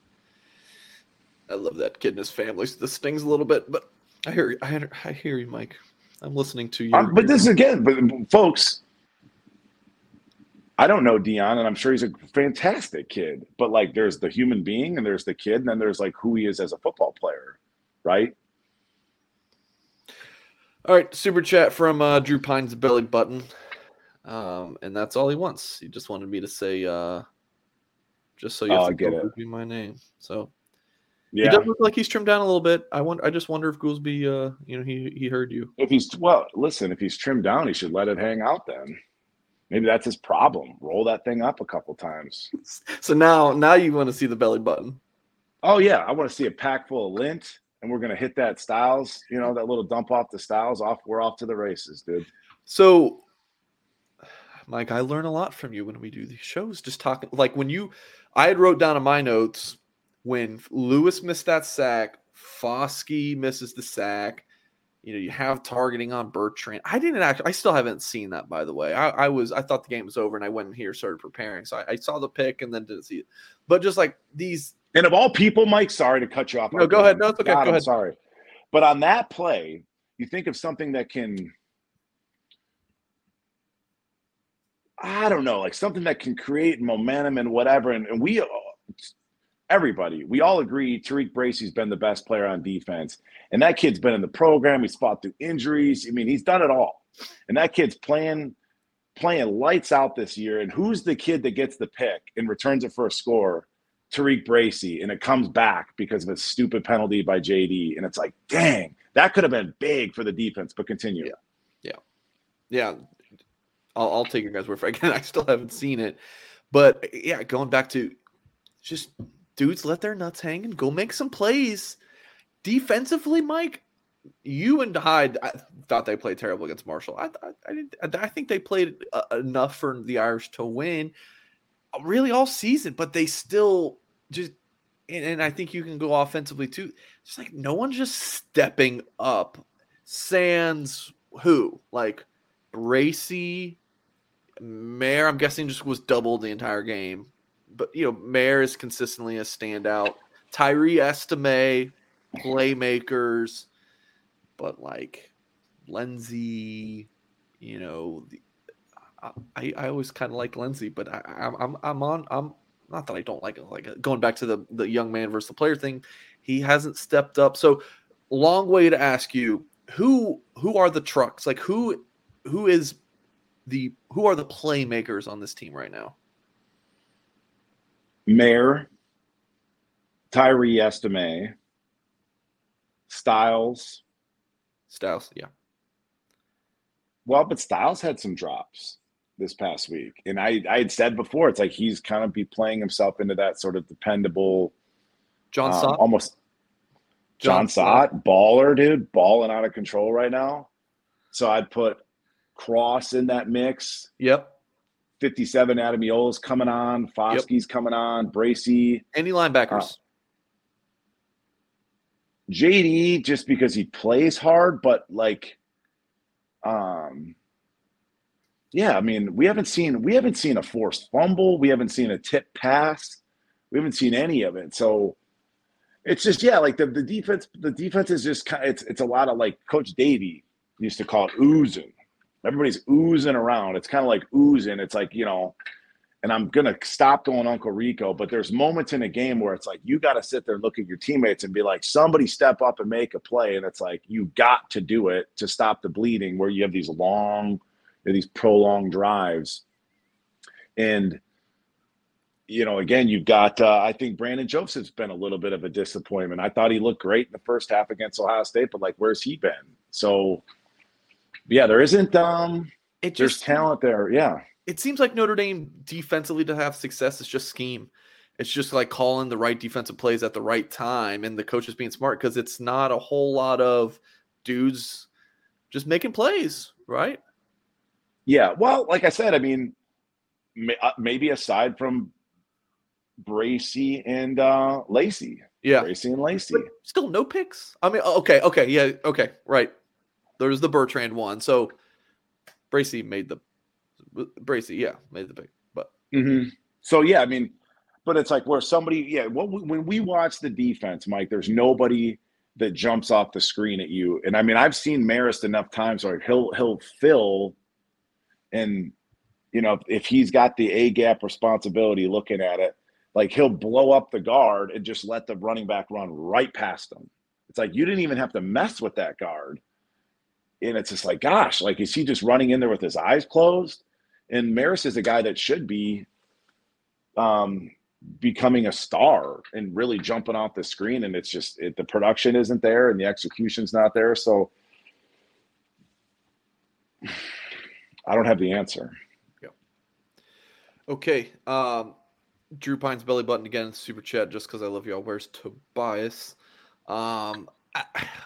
I love that kid and his family. This stings a little bit, but I hear you. I hear, I hear you, Mike. I'm listening to you. Um, but this is, again, but folks, I don't know Dion, and I'm sure he's a fantastic kid. But, like, there's the human being, and there's the kid, and then there's, like, who he is as a football player, right? All right, super chat from uh, Drew Pine's belly button. Um, and that's all he wants. He just wanted me to say, uh, just so you have oh, to get go it. be my name. So yeah, he does look like he's trimmed down a little bit. I want. I just wonder if Goolsby, uh, you know, he he heard you. If he's well, listen. If he's trimmed down, he should let it hang out. Then maybe that's his problem. Roll that thing up a couple times. So now, now you want to see the belly button? Oh yeah, I want to see a pack full of lint, and we're gonna hit that Styles. You know, that little dump off the Styles. Off, we're off to the races, dude. So. Mike, I learn a lot from you when we do these shows. Just talking, like when you, I had wrote down in my notes when Lewis missed that sack, Foskey misses the sack. You know, you have targeting on Bertrand. I didn't actually, I still haven't seen that, by the way. I, I was, I thought the game was over, and I went in here, started preparing. So I, I saw the pick and then didn't see it. But just like these, and of all people, Mike, sorry to cut you off. No, go ahead. No, it's okay. God, go I'm ahead. sorry, but on that play, you think of something that can. I don't know, like something that can create momentum and whatever. And, and we, everybody, we all agree Tariq Bracy's been the best player on defense. And that kid's been in the program. He's fought through injuries. I mean, he's done it all. And that kid's playing, playing lights out this year. And who's the kid that gets the pick and returns it for a score? Tariq Bracy. And it comes back because of a stupid penalty by J D. And it's like, dang, that could have been big for the defense, but continue. Yeah. Yeah. Yeah. I'll, I'll take your guys' word for it. Again, I still haven't seen it. But, yeah, going back to just dudes let their nuts hang and go make some plays. Defensively, Mike, you and Hyde, I thought they played terrible against Marshall. I I, I, didn't, I think they played uh, enough for the Irish to win really all season, but they still just and, – and I think you can go offensively too. It's like no one's just stepping up. Sans who? Like Bracy – Mayer, I'm guessing, just was doubled the entire game. But, you know, Mayer is consistently a standout. Tyree Estime, playmakers. But, like, Lindsey, you know, the, I, I always kind of like Lindsey, but I, I'm I'm on I'm not that I don't like it. Like going back to the the young man versus the player thing, he hasn't stepped up. So, long way to ask you, who who are the trucks? Like who who is The who are the playmakers on this team right now? Mayer, Tyree Estime, Styles. Styles, yeah. Well, but Styles had some drops this past week. And I, I had said before, it's like he's kind of be playing himself into that sort of dependable John um, Sott. Almost John, John Sott, Sott, baller, dude, balling out of control right now. So I'd put Cross in that mix. Yep. fifty-seven Adamiola's coming on. Foskey's yep. coming on. Bracy. Any linebackers? Uh, J D, just because he plays hard, but like, um, yeah, I mean, we haven't seen we haven't seen a forced fumble. We haven't seen a tip pass. We haven't seen any of it. So it's just yeah, like the, the defense. The defense is just kind of, it's it's a lot of like Coach Davey used to call it oozing. Everybody's oozing around. It's kind of like oozing. It's like, you know, and I'm going to stop going Uncle Rico, but there's moments in a game where it's like you got to sit there and look at your teammates and be like, somebody step up and make a play. And it's like you got to do it to stop the bleeding where you have these long, these prolonged drives. And you know, again, you've got, uh, I think Brandon Joseph's been a little bit of a disappointment. I thought he looked great in the first half against Ohio State, but like, where's he been? So, yeah, there isn't, um, it just there's talent there. Yeah. It seems like Notre Dame defensively to have success is just scheme. It's just like calling the right defensive plays at the right time and the coaches being smart because it's not a whole lot of dudes just making plays, right? Yeah. Well, like I said, I mean, maybe aside from Bracy and uh, Lacey. Yeah. Bracy and Lacey. But still no picks. I mean, okay, okay, yeah, okay, right. There's the Bertrand one. So Bracy made the Bracy, yeah, made the pick. But mm-hmm. So yeah, I mean, but it's like where somebody, yeah, what we, when we watch the defense, Mike, there's nobody that jumps off the screen at you. And I mean, I've seen Marist enough times where he'll he'll fill, and you know, if he's got the A gap responsibility looking at it, like he'll blow up the guard and just let the running back run right past him. It's like you didn't even have to mess with that guard. And it's just like, gosh, like, is he just running in there with his eyes closed? And Marist is a guy that should be um, becoming a star and really jumping off the screen. And it's just it, the production isn't there and the execution's not there. So I don't have the answer. Yeah. Okay. Um, Drew Pine's belly button again, super chat, just because I love y'all. Where's Tobias? Um, I,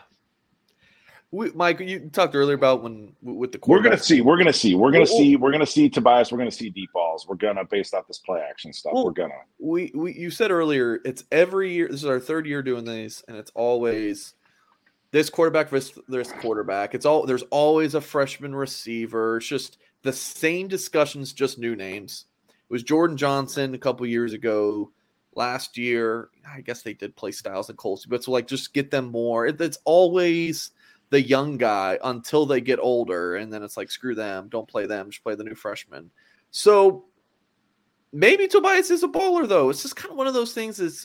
we, Mike, you talked earlier about when with the we're gonna see, we're gonna see, we're gonna well, see, we're gonna see Tobias. We're gonna see deep balls. We're gonna based off this play action stuff. Well, we're gonna. We we you said earlier it's every year. This is our third year doing these, and it's always this quarterback versus this quarterback. It's all there's always a freshman receiver. It's just the same discussions, just new names. It was Jordan Johnson a couple years ago. Last year, I guess they did play Styles and Colsey, but so like just get them more. It, it's always the young guy until they get older, and then it's like screw them, don't play them, just play the new freshman. So maybe Tobias is a baller, though. It's just kind of one of those things. Is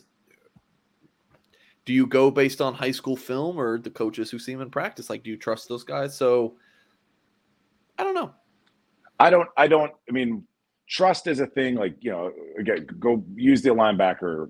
do you go based on high school film or the coaches who see him in practice? Like, do you trust those guys? So I don't know. I don't. I don't. I mean. Trust is a thing, like, you know, again, go use the linebacker,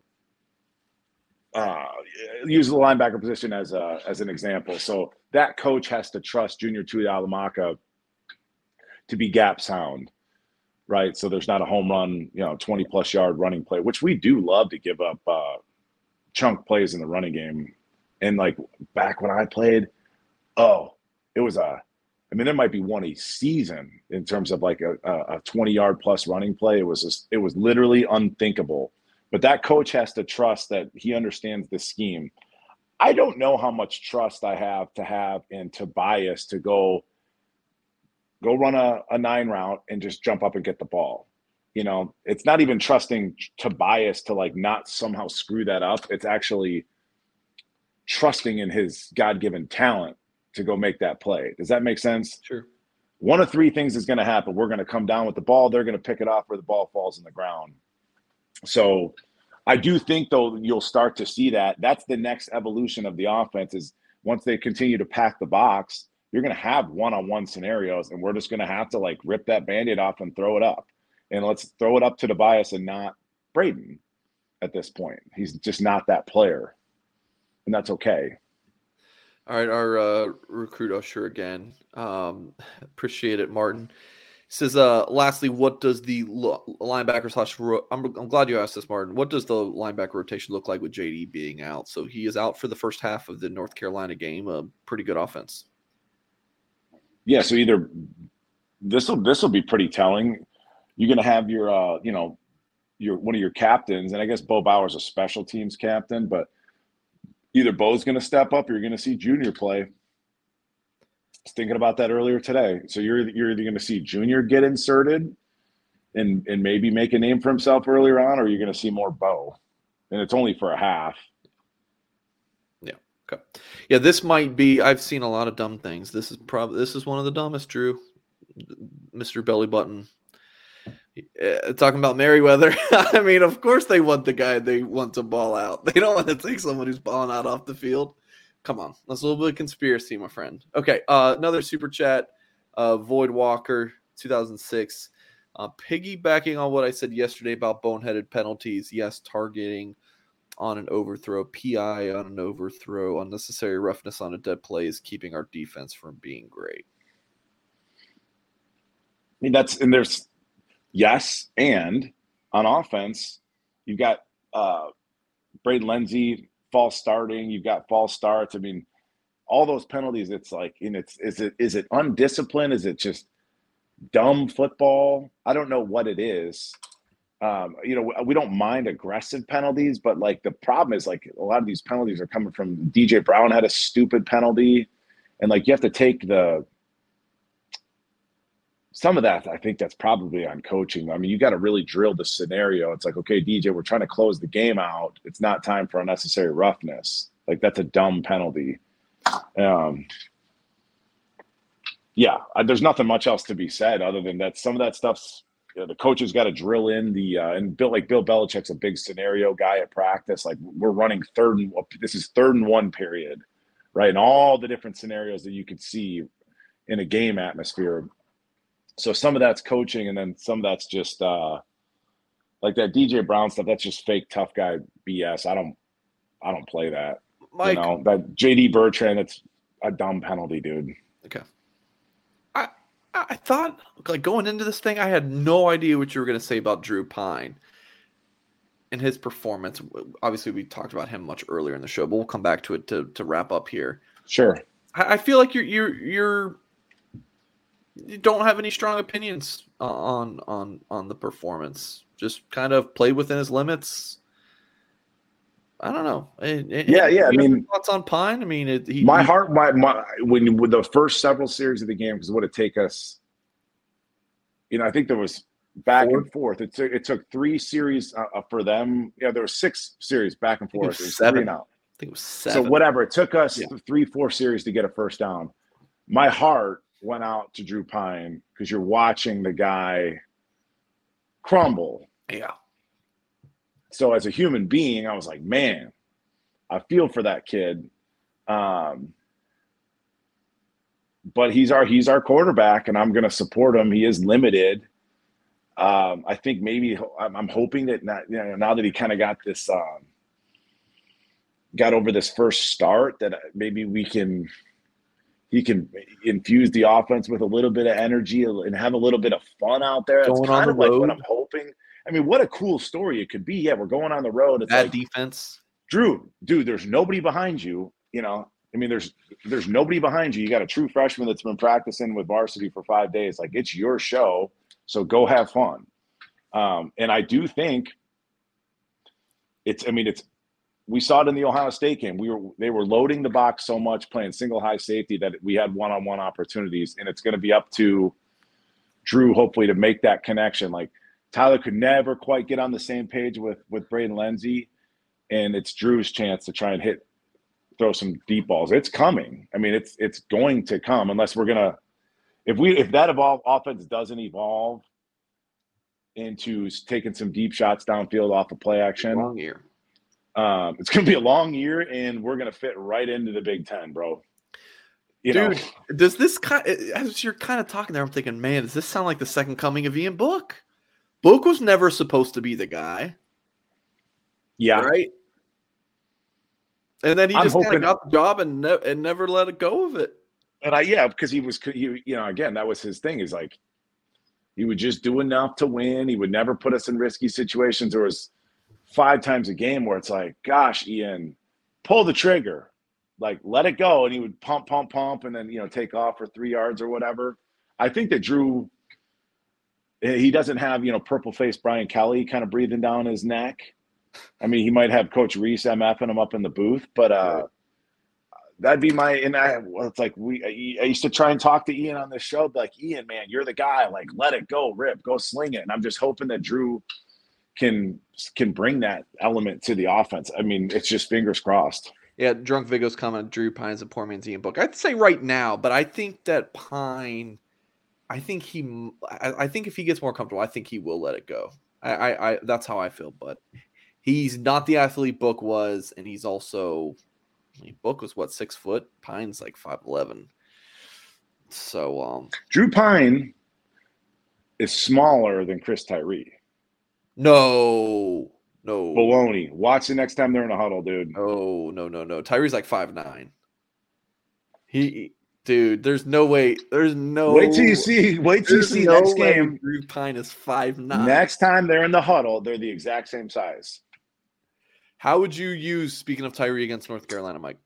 uh, use the linebacker position as a, as an example. So that coach has to trust Junior Tuihalamaka to be gap sound, right? So there's not a home run, you know, twenty plus yard running play, which we do love to give up uh, chunk plays in the running game. And like back when I played, oh, it was a, I mean, there might be one a season in terms of like a, a twenty-yard plus running play. It was just, it was literally unthinkable. But that coach has to trust that he understands the scheme. I don't know how much trust I have to have in Tobias to go go run a, a nine route and just jump up and get the ball. You know, it's not even trusting Tobias to like not somehow screw that up. It's actually trusting in his God-given talent to go make that play. Does that make sense? Sure. One of three things is going to happen. We're going to come down with the ball. They're going to pick it off where the ball falls in the ground. So I do think, though, you'll start to see that. That's the next evolution of the offense is once they continue to pack the box, you're going to have one-on-one scenarios, and we're just going to have to, like, rip that Band-Aid off and throw it up. And let's throw it up to Tobias and not Braden at this point. He's just not that player, and that's okay. All right, our uh, recruit usher again. Um, appreciate it, Martin. Says, uh, lastly, what does the lo- linebacker slash? Ro- I'm, I'm glad you asked this, Martin. What does the linebacker rotation look like with J D being out? So he is out for the first half of the North Carolina game. A pretty good offense. Yeah. So either this will this will be pretty telling. You're going to have your, uh, you know, your one of your captains, and I guess Bo Bauer's a special teams captain, but. Either Bo's going to step up or you're going to see Junior play. I was thinking about that earlier today. So you're, you're either going to see Junior get inserted and, and maybe make a name for himself earlier on, or you're going to see more Bo. And it's only for a half. Yeah. Okay. Yeah, this might be – I've seen a lot of dumb things. This is probably – this is one of the dumbest, Drew. Mister Belly Button. Uh, talking about Merriweather, I mean, of course they want the guy they want to ball out. They don't want to take someone who's balling out off the field. Come on. That's a little bit of conspiracy, my friend. Okay, uh, another super chat. Uh, Void Walker, two thousand six. Uh, piggybacking on what I said yesterday about boneheaded penalties, yes, targeting on an overthrow, P I on an overthrow, unnecessary roughness on a dead play is keeping our defense from being great. I mean, that's, and there's, yes, and on offense, you've got uh, Braden Lenzy false starting, you've got false starts. I mean, all those penalties, it's like, and it's, is it, is it undisciplined? Is it just dumb football? I don't know what it is. Um, you know, we don't mind aggressive penalties, but like the problem is like a lot of these penalties are coming from D J Brown had a stupid penalty, and like you have to take the some of that. I think that's probably on coaching. I mean, you got to really drill the scenario. It's like, okay, D J, we're trying to close the game out. It's not time for unnecessary roughness. Like that's a dumb penalty. Um, yeah, there's nothing much else to be said other than that. Some of that stuff's, you know, the coaches got to drill in the uh, and Bill like Bill Belichick's a big scenario guy at practice. Like we're running third and this is third and one period, right? And all the different scenarios that you could see in a game atmosphere. So some of that's coaching, and then some of that's just uh, like that D J Brown stuff. That's just fake tough guy B S. I don't, I don't play that. Mike, you know, that J D Bertrand. That's a dumb penalty, dude. Okay. I I thought, like, going into this thing, I had no idea what you were going to say about Drew Pine and his performance. Obviously, we talked about him much earlier in the show, but we'll come back to it to to wrap up here. Sure. I, I feel like you're you're you're you don't have any strong opinions on on on the performance. Just kind of played within his limits. I don't know. Yeah, yeah. I mean, thoughts on Pine? I mean, it, he, my he, heart, my, my when with the first several series of the game, because it would have taken us, you know, I think there was back Four? and forth. It took it took three series uh, for them. Yeah, there were six series back and forth. It was, it was seven. Three now. I think it was seven. So whatever. It took us yeah. three, four series to get a first down. My heart went out to Drew Pine because you're watching the guy crumble. Yeah. So as a human being, I was like, man, I feel for that kid. Um, but he's our he's our quarterback, and I'm going to support him. He is limited. Um, I think maybe I'm, I'm hoping that not, you know, now that he kind of got this, um, got over this first start, that maybe we can he can infuse the offense with a little bit of energy and have a little bit of fun out there. It's kind of like what I'm hoping. I mean, what a cool story it could be. Yeah, we're going on the road. It's Bad like, defense. Drew, dude, there's nobody behind you. You know, I mean, there's there's nobody behind you. You got a true freshman that's been practicing with varsity for five days. Like, it's your show, so go have fun. Um, and I do think it's. I mean, it's. We saw it in the Ohio State game. We were they were loading the box so much, playing single high safety, that we had one-on-one opportunities, and it's going to be up to Drew, hopefully, to make that connection. Like, Tyler could never quite get on the same page with with Braden Lenzy, and it's Drew's chance to try and hit, throw some deep balls. It's coming. I mean, it's it's going to come unless we're gonna, if we if that evolve offense doesn't evolve into taking some deep shots downfield off of play action. Long year. Um, it's going to be a long year, and we're going to fit right into the Big Ten, bro. You Dude, know? does this kind of, as you're kind of talking there, I'm thinking, man, does this sound like the second coming of Ian Book? Book was never supposed to be the guy. Yeah. Right? And then he I'm just kind hoping- of got the job and, ne- and never let it go of it. And I, yeah, because he was, he, you know, again, that was his thing. Is like, he would just do enough to win. He would never put us in risky situations. There was five times a game where it's like, gosh, Ian, pull the trigger, like let it go. And he would pump, pump, pump, and then, you know, take off for three yards or whatever. I think that Drew, he doesn't have, you know, purple faced Brian Kelly kind of breathing down his neck. I mean, he might have Coach Reese MFing him up in the booth, but uh, that'd be my, and I, well, it's like we, I used to try and talk to Ian on this show, like, Ian, man, you're the guy, like, let it go, rip, go sling it. And I'm just hoping that Drew can can bring that element to the offense. I mean, it's just fingers crossed. Yeah, Drunk Vigo's comment, Drew Pine's a poor man's Ian Book. I'd say right now, but I think that Pine, I think he, I, I think if he gets more comfortable, I think he will let it go. I, I, I that's how I feel. But he's not the athlete Book was, and he's also, I mean, Book was what, six foot? Pine's like five eleven. So, um, Drew Pine, is smaller than Chris Tyree. No, no. Baloney. Watch the next time they're in a huddle, dude. Oh, no, no, no. Tyree's like five nine. He, dude, there's no way. There's no. Wait till you see. Wait till you see no next way game. Drew Pine is five nine. Next time they're in the huddle, they're the exact same size. How would you use, speaking of Tyree against North Carolina, Mike?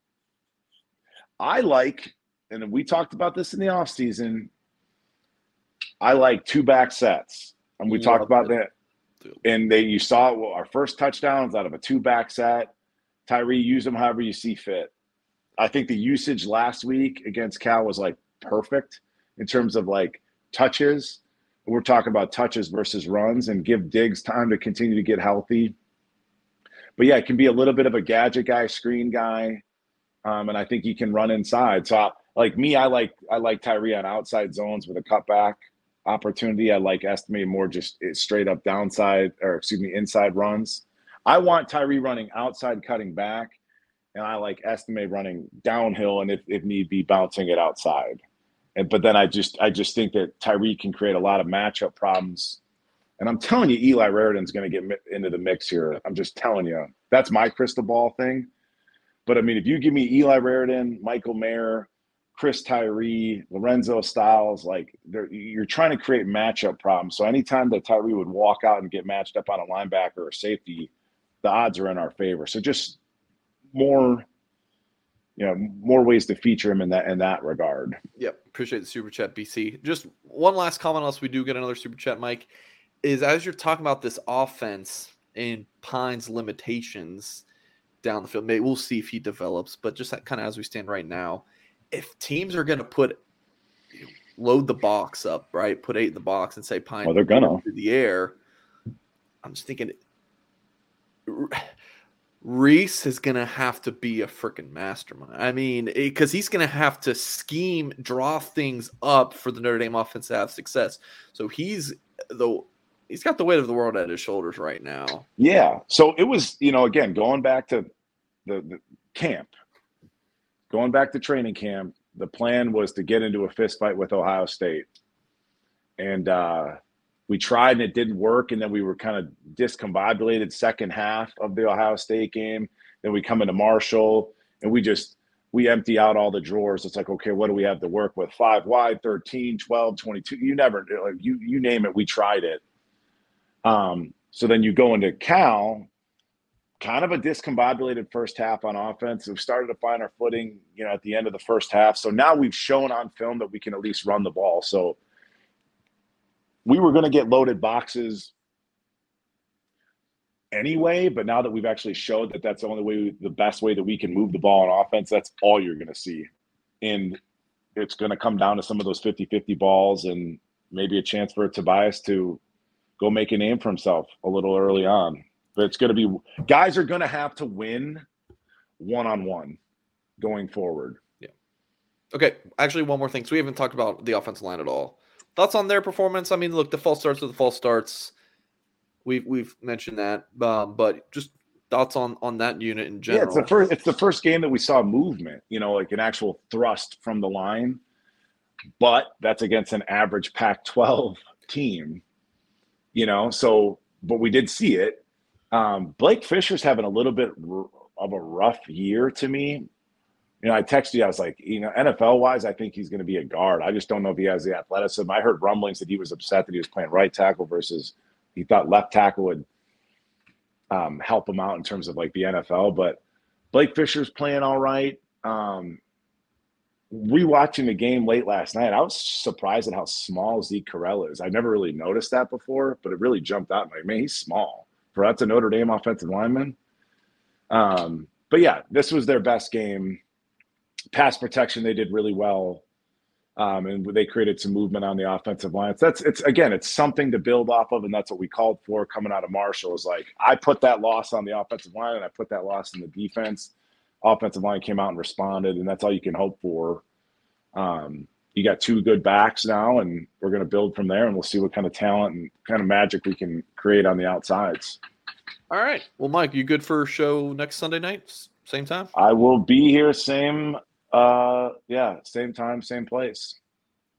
I like, and we talked about this in the offseason, I like two back sets. And we Love talked about it. that. Dude. And they you saw well, our first touchdowns out of a two back set. Tyree, use them however you see fit. I think the usage last week against Cal was like perfect in terms of like touches. We're talking about touches versus runs, and give Diggs time to continue to get healthy. But yeah, it can be a little bit of a gadget guy, screen guy, um, and I think he can run inside. So, I, like me, I like I like Tyree on outside zones with a cutback opportunity. I like Estime more just straight up downside, or excuse me, inside runs. I want Tyree running outside, cutting back, and I like Estime running downhill and if, if need be, bouncing it outside. And but then I just I just think that Tyree can create a lot of matchup problems. And I'm telling you, Eli Raridan's going to get into the mix here. I'm just telling you. That's my crystal ball thing. But, I mean, if you give me Eli Raridan, Michael Mayer, Chris Tyree, Lorenzo Styles, like you're trying to create matchup problems. So anytime that Tyree would walk out and get matched up on a linebacker or safety, the odds are in our favor. So just more – you know, more ways to feature him in that in that regard. Yep. Appreciate the super chat, B C. Just one last comment, unless we do get another super chat, Mike, is as you're talking about this offense and Pine's limitations down the field, maybe we'll see if he develops, but just kind of as we stand right now, if teams are going to put load the box up, right, put eight in the box and say Pine, well, they're gonna through the air, I'm just thinking. Reese is going to have to be a freaking mastermind. I mean, because he's going to have to scheme, draw things up for the Notre Dame offense to have success. So he's the he's got the weight of the world at his shoulders right now. Yeah. So it was, you know, again, going back to the, the camp, going back to training camp, the plan was to get into a fist fight with Ohio State. And, uh, we tried and it didn't work, and then we were kind of discombobulated second half of the Ohio State game. Then we come into Marshall, and we just we empty out all the drawers. It's like, okay, what do we have to work with? Five wide, thirteen, twelve, twenty-two. You never like you you name it, we tried it. Um, so then you go into Cal, kind of a discombobulated first half on offense. We've started to find our footing, you know, at the end of the first half. So now we've shown on film that we can at least run the ball. So we were going to get loaded boxes anyway, but now that we've actually showed that that's the only way, the best way that we can move the ball on offense, that's all you're going to see. And it's going to come down to some of those fifty-fifty balls and maybe a chance for Tobias to go make a name for himself a little early on. But it's going to be – guys are going to have to win one-on-one going forward. Yeah. Okay, actually one more thing. So we haven't talked about the offensive line at all. Thoughts on their performance? I mean, look, the false starts are the false starts. We've we've mentioned that, um, but just thoughts on, on that unit in general. Yeah, it's the first it's the first game that we saw movement. You know, like an actual thrust from the line. But that's against an average Pac twelve team. You know, so but we did see it. Um, Blake Fisher's having a little bit of a rough year to me. You know, I texted you, I was like, you know, N F L-wise, I think he's going to be a guard. I just don't know if he has the athleticism. I heard rumblings that he was upset that he was playing right tackle versus he thought left tackle would um, help him out in terms of, like, the N F L. But Blake Fisher's playing all right. Um, rewatching the game late last night, I was surprised at how small Zeke Correll is. I never really noticed that before, but it really jumped out. I'm like, man, he's small. For that's a Notre Dame offensive lineman. Um, but, yeah, this was their best game. Pass protection, they did really well, um, and they created some movement on the offensive line. So that's it's again, it's something to build off of, and that's what we called for coming out of Marshall. Is like I put that loss on the offensive line, and I put that loss in the defense. Offensive line came out and responded, and that's all you can hope for. Um, you got two good backs now, and we're going to build from there, and we'll see what kind of talent and kind of magic we can create on the outsides. All right. Well, Mike, you good for a show next Sunday night, same time? I will be here, same. Uh, yeah, same time, same place.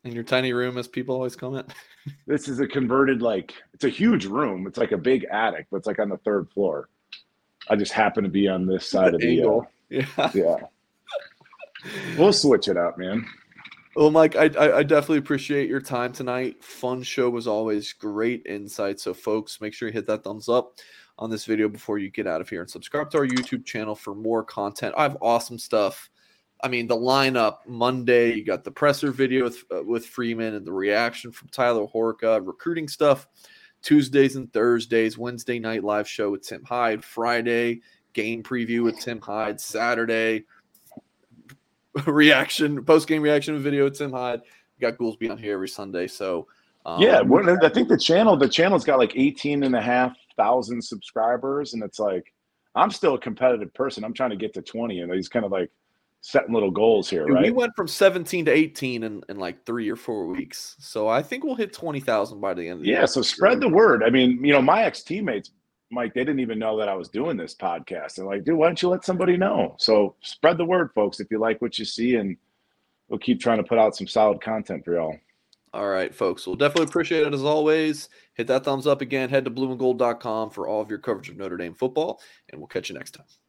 In your tiny room, as people always comment. This is a converted, like, it's a huge room. It's like a big attic, but it's like on the third floor. I just happen to be on this side the of the angle. Uh, yeah. Yeah. We'll switch it up, man. Well, Mike, I, I I definitely appreciate your time tonight. Fun show as always. Great insight. So, folks, make sure you hit that thumbs up on this video before you get out of here and subscribe to our YouTube channel for more content. I have awesome stuff. I mean, the lineup Monday, you got the presser video with, uh, with Freeman and the reaction from Tyler Horka, recruiting stuff Tuesdays and Thursdays, Wednesday night live show with Tim Hyde, Friday game preview with Tim Hyde, Saturday reaction, post-game reaction video with Tim Hyde. We got Goolsby on here every Sunday. So, um, yeah, I think the channel, the channel's got like eighteen and a half thousand subscribers. And it's like, I'm still a competitive person. I'm trying to get to twenty, and he's kind of like setting little goals here, Dude, right? We went from seventeen to eighteen in, in like three or four weeks. So I think we'll hit twenty thousand by the end of the yeah, year. Yeah, so spread the word. I mean, you know, my ex-teammates, Mike, they didn't even know that I was doing this podcast. They're like, dude, why don't you let somebody know? So spread the word, folks, if you like what you see, and we'll keep trying to put out some solid content for y'all. All right, folks. We'll definitely appreciate it as always. Hit that thumbs up again. Head to blue and gold dot com for all of your coverage of Notre Dame football, and we'll catch you next time.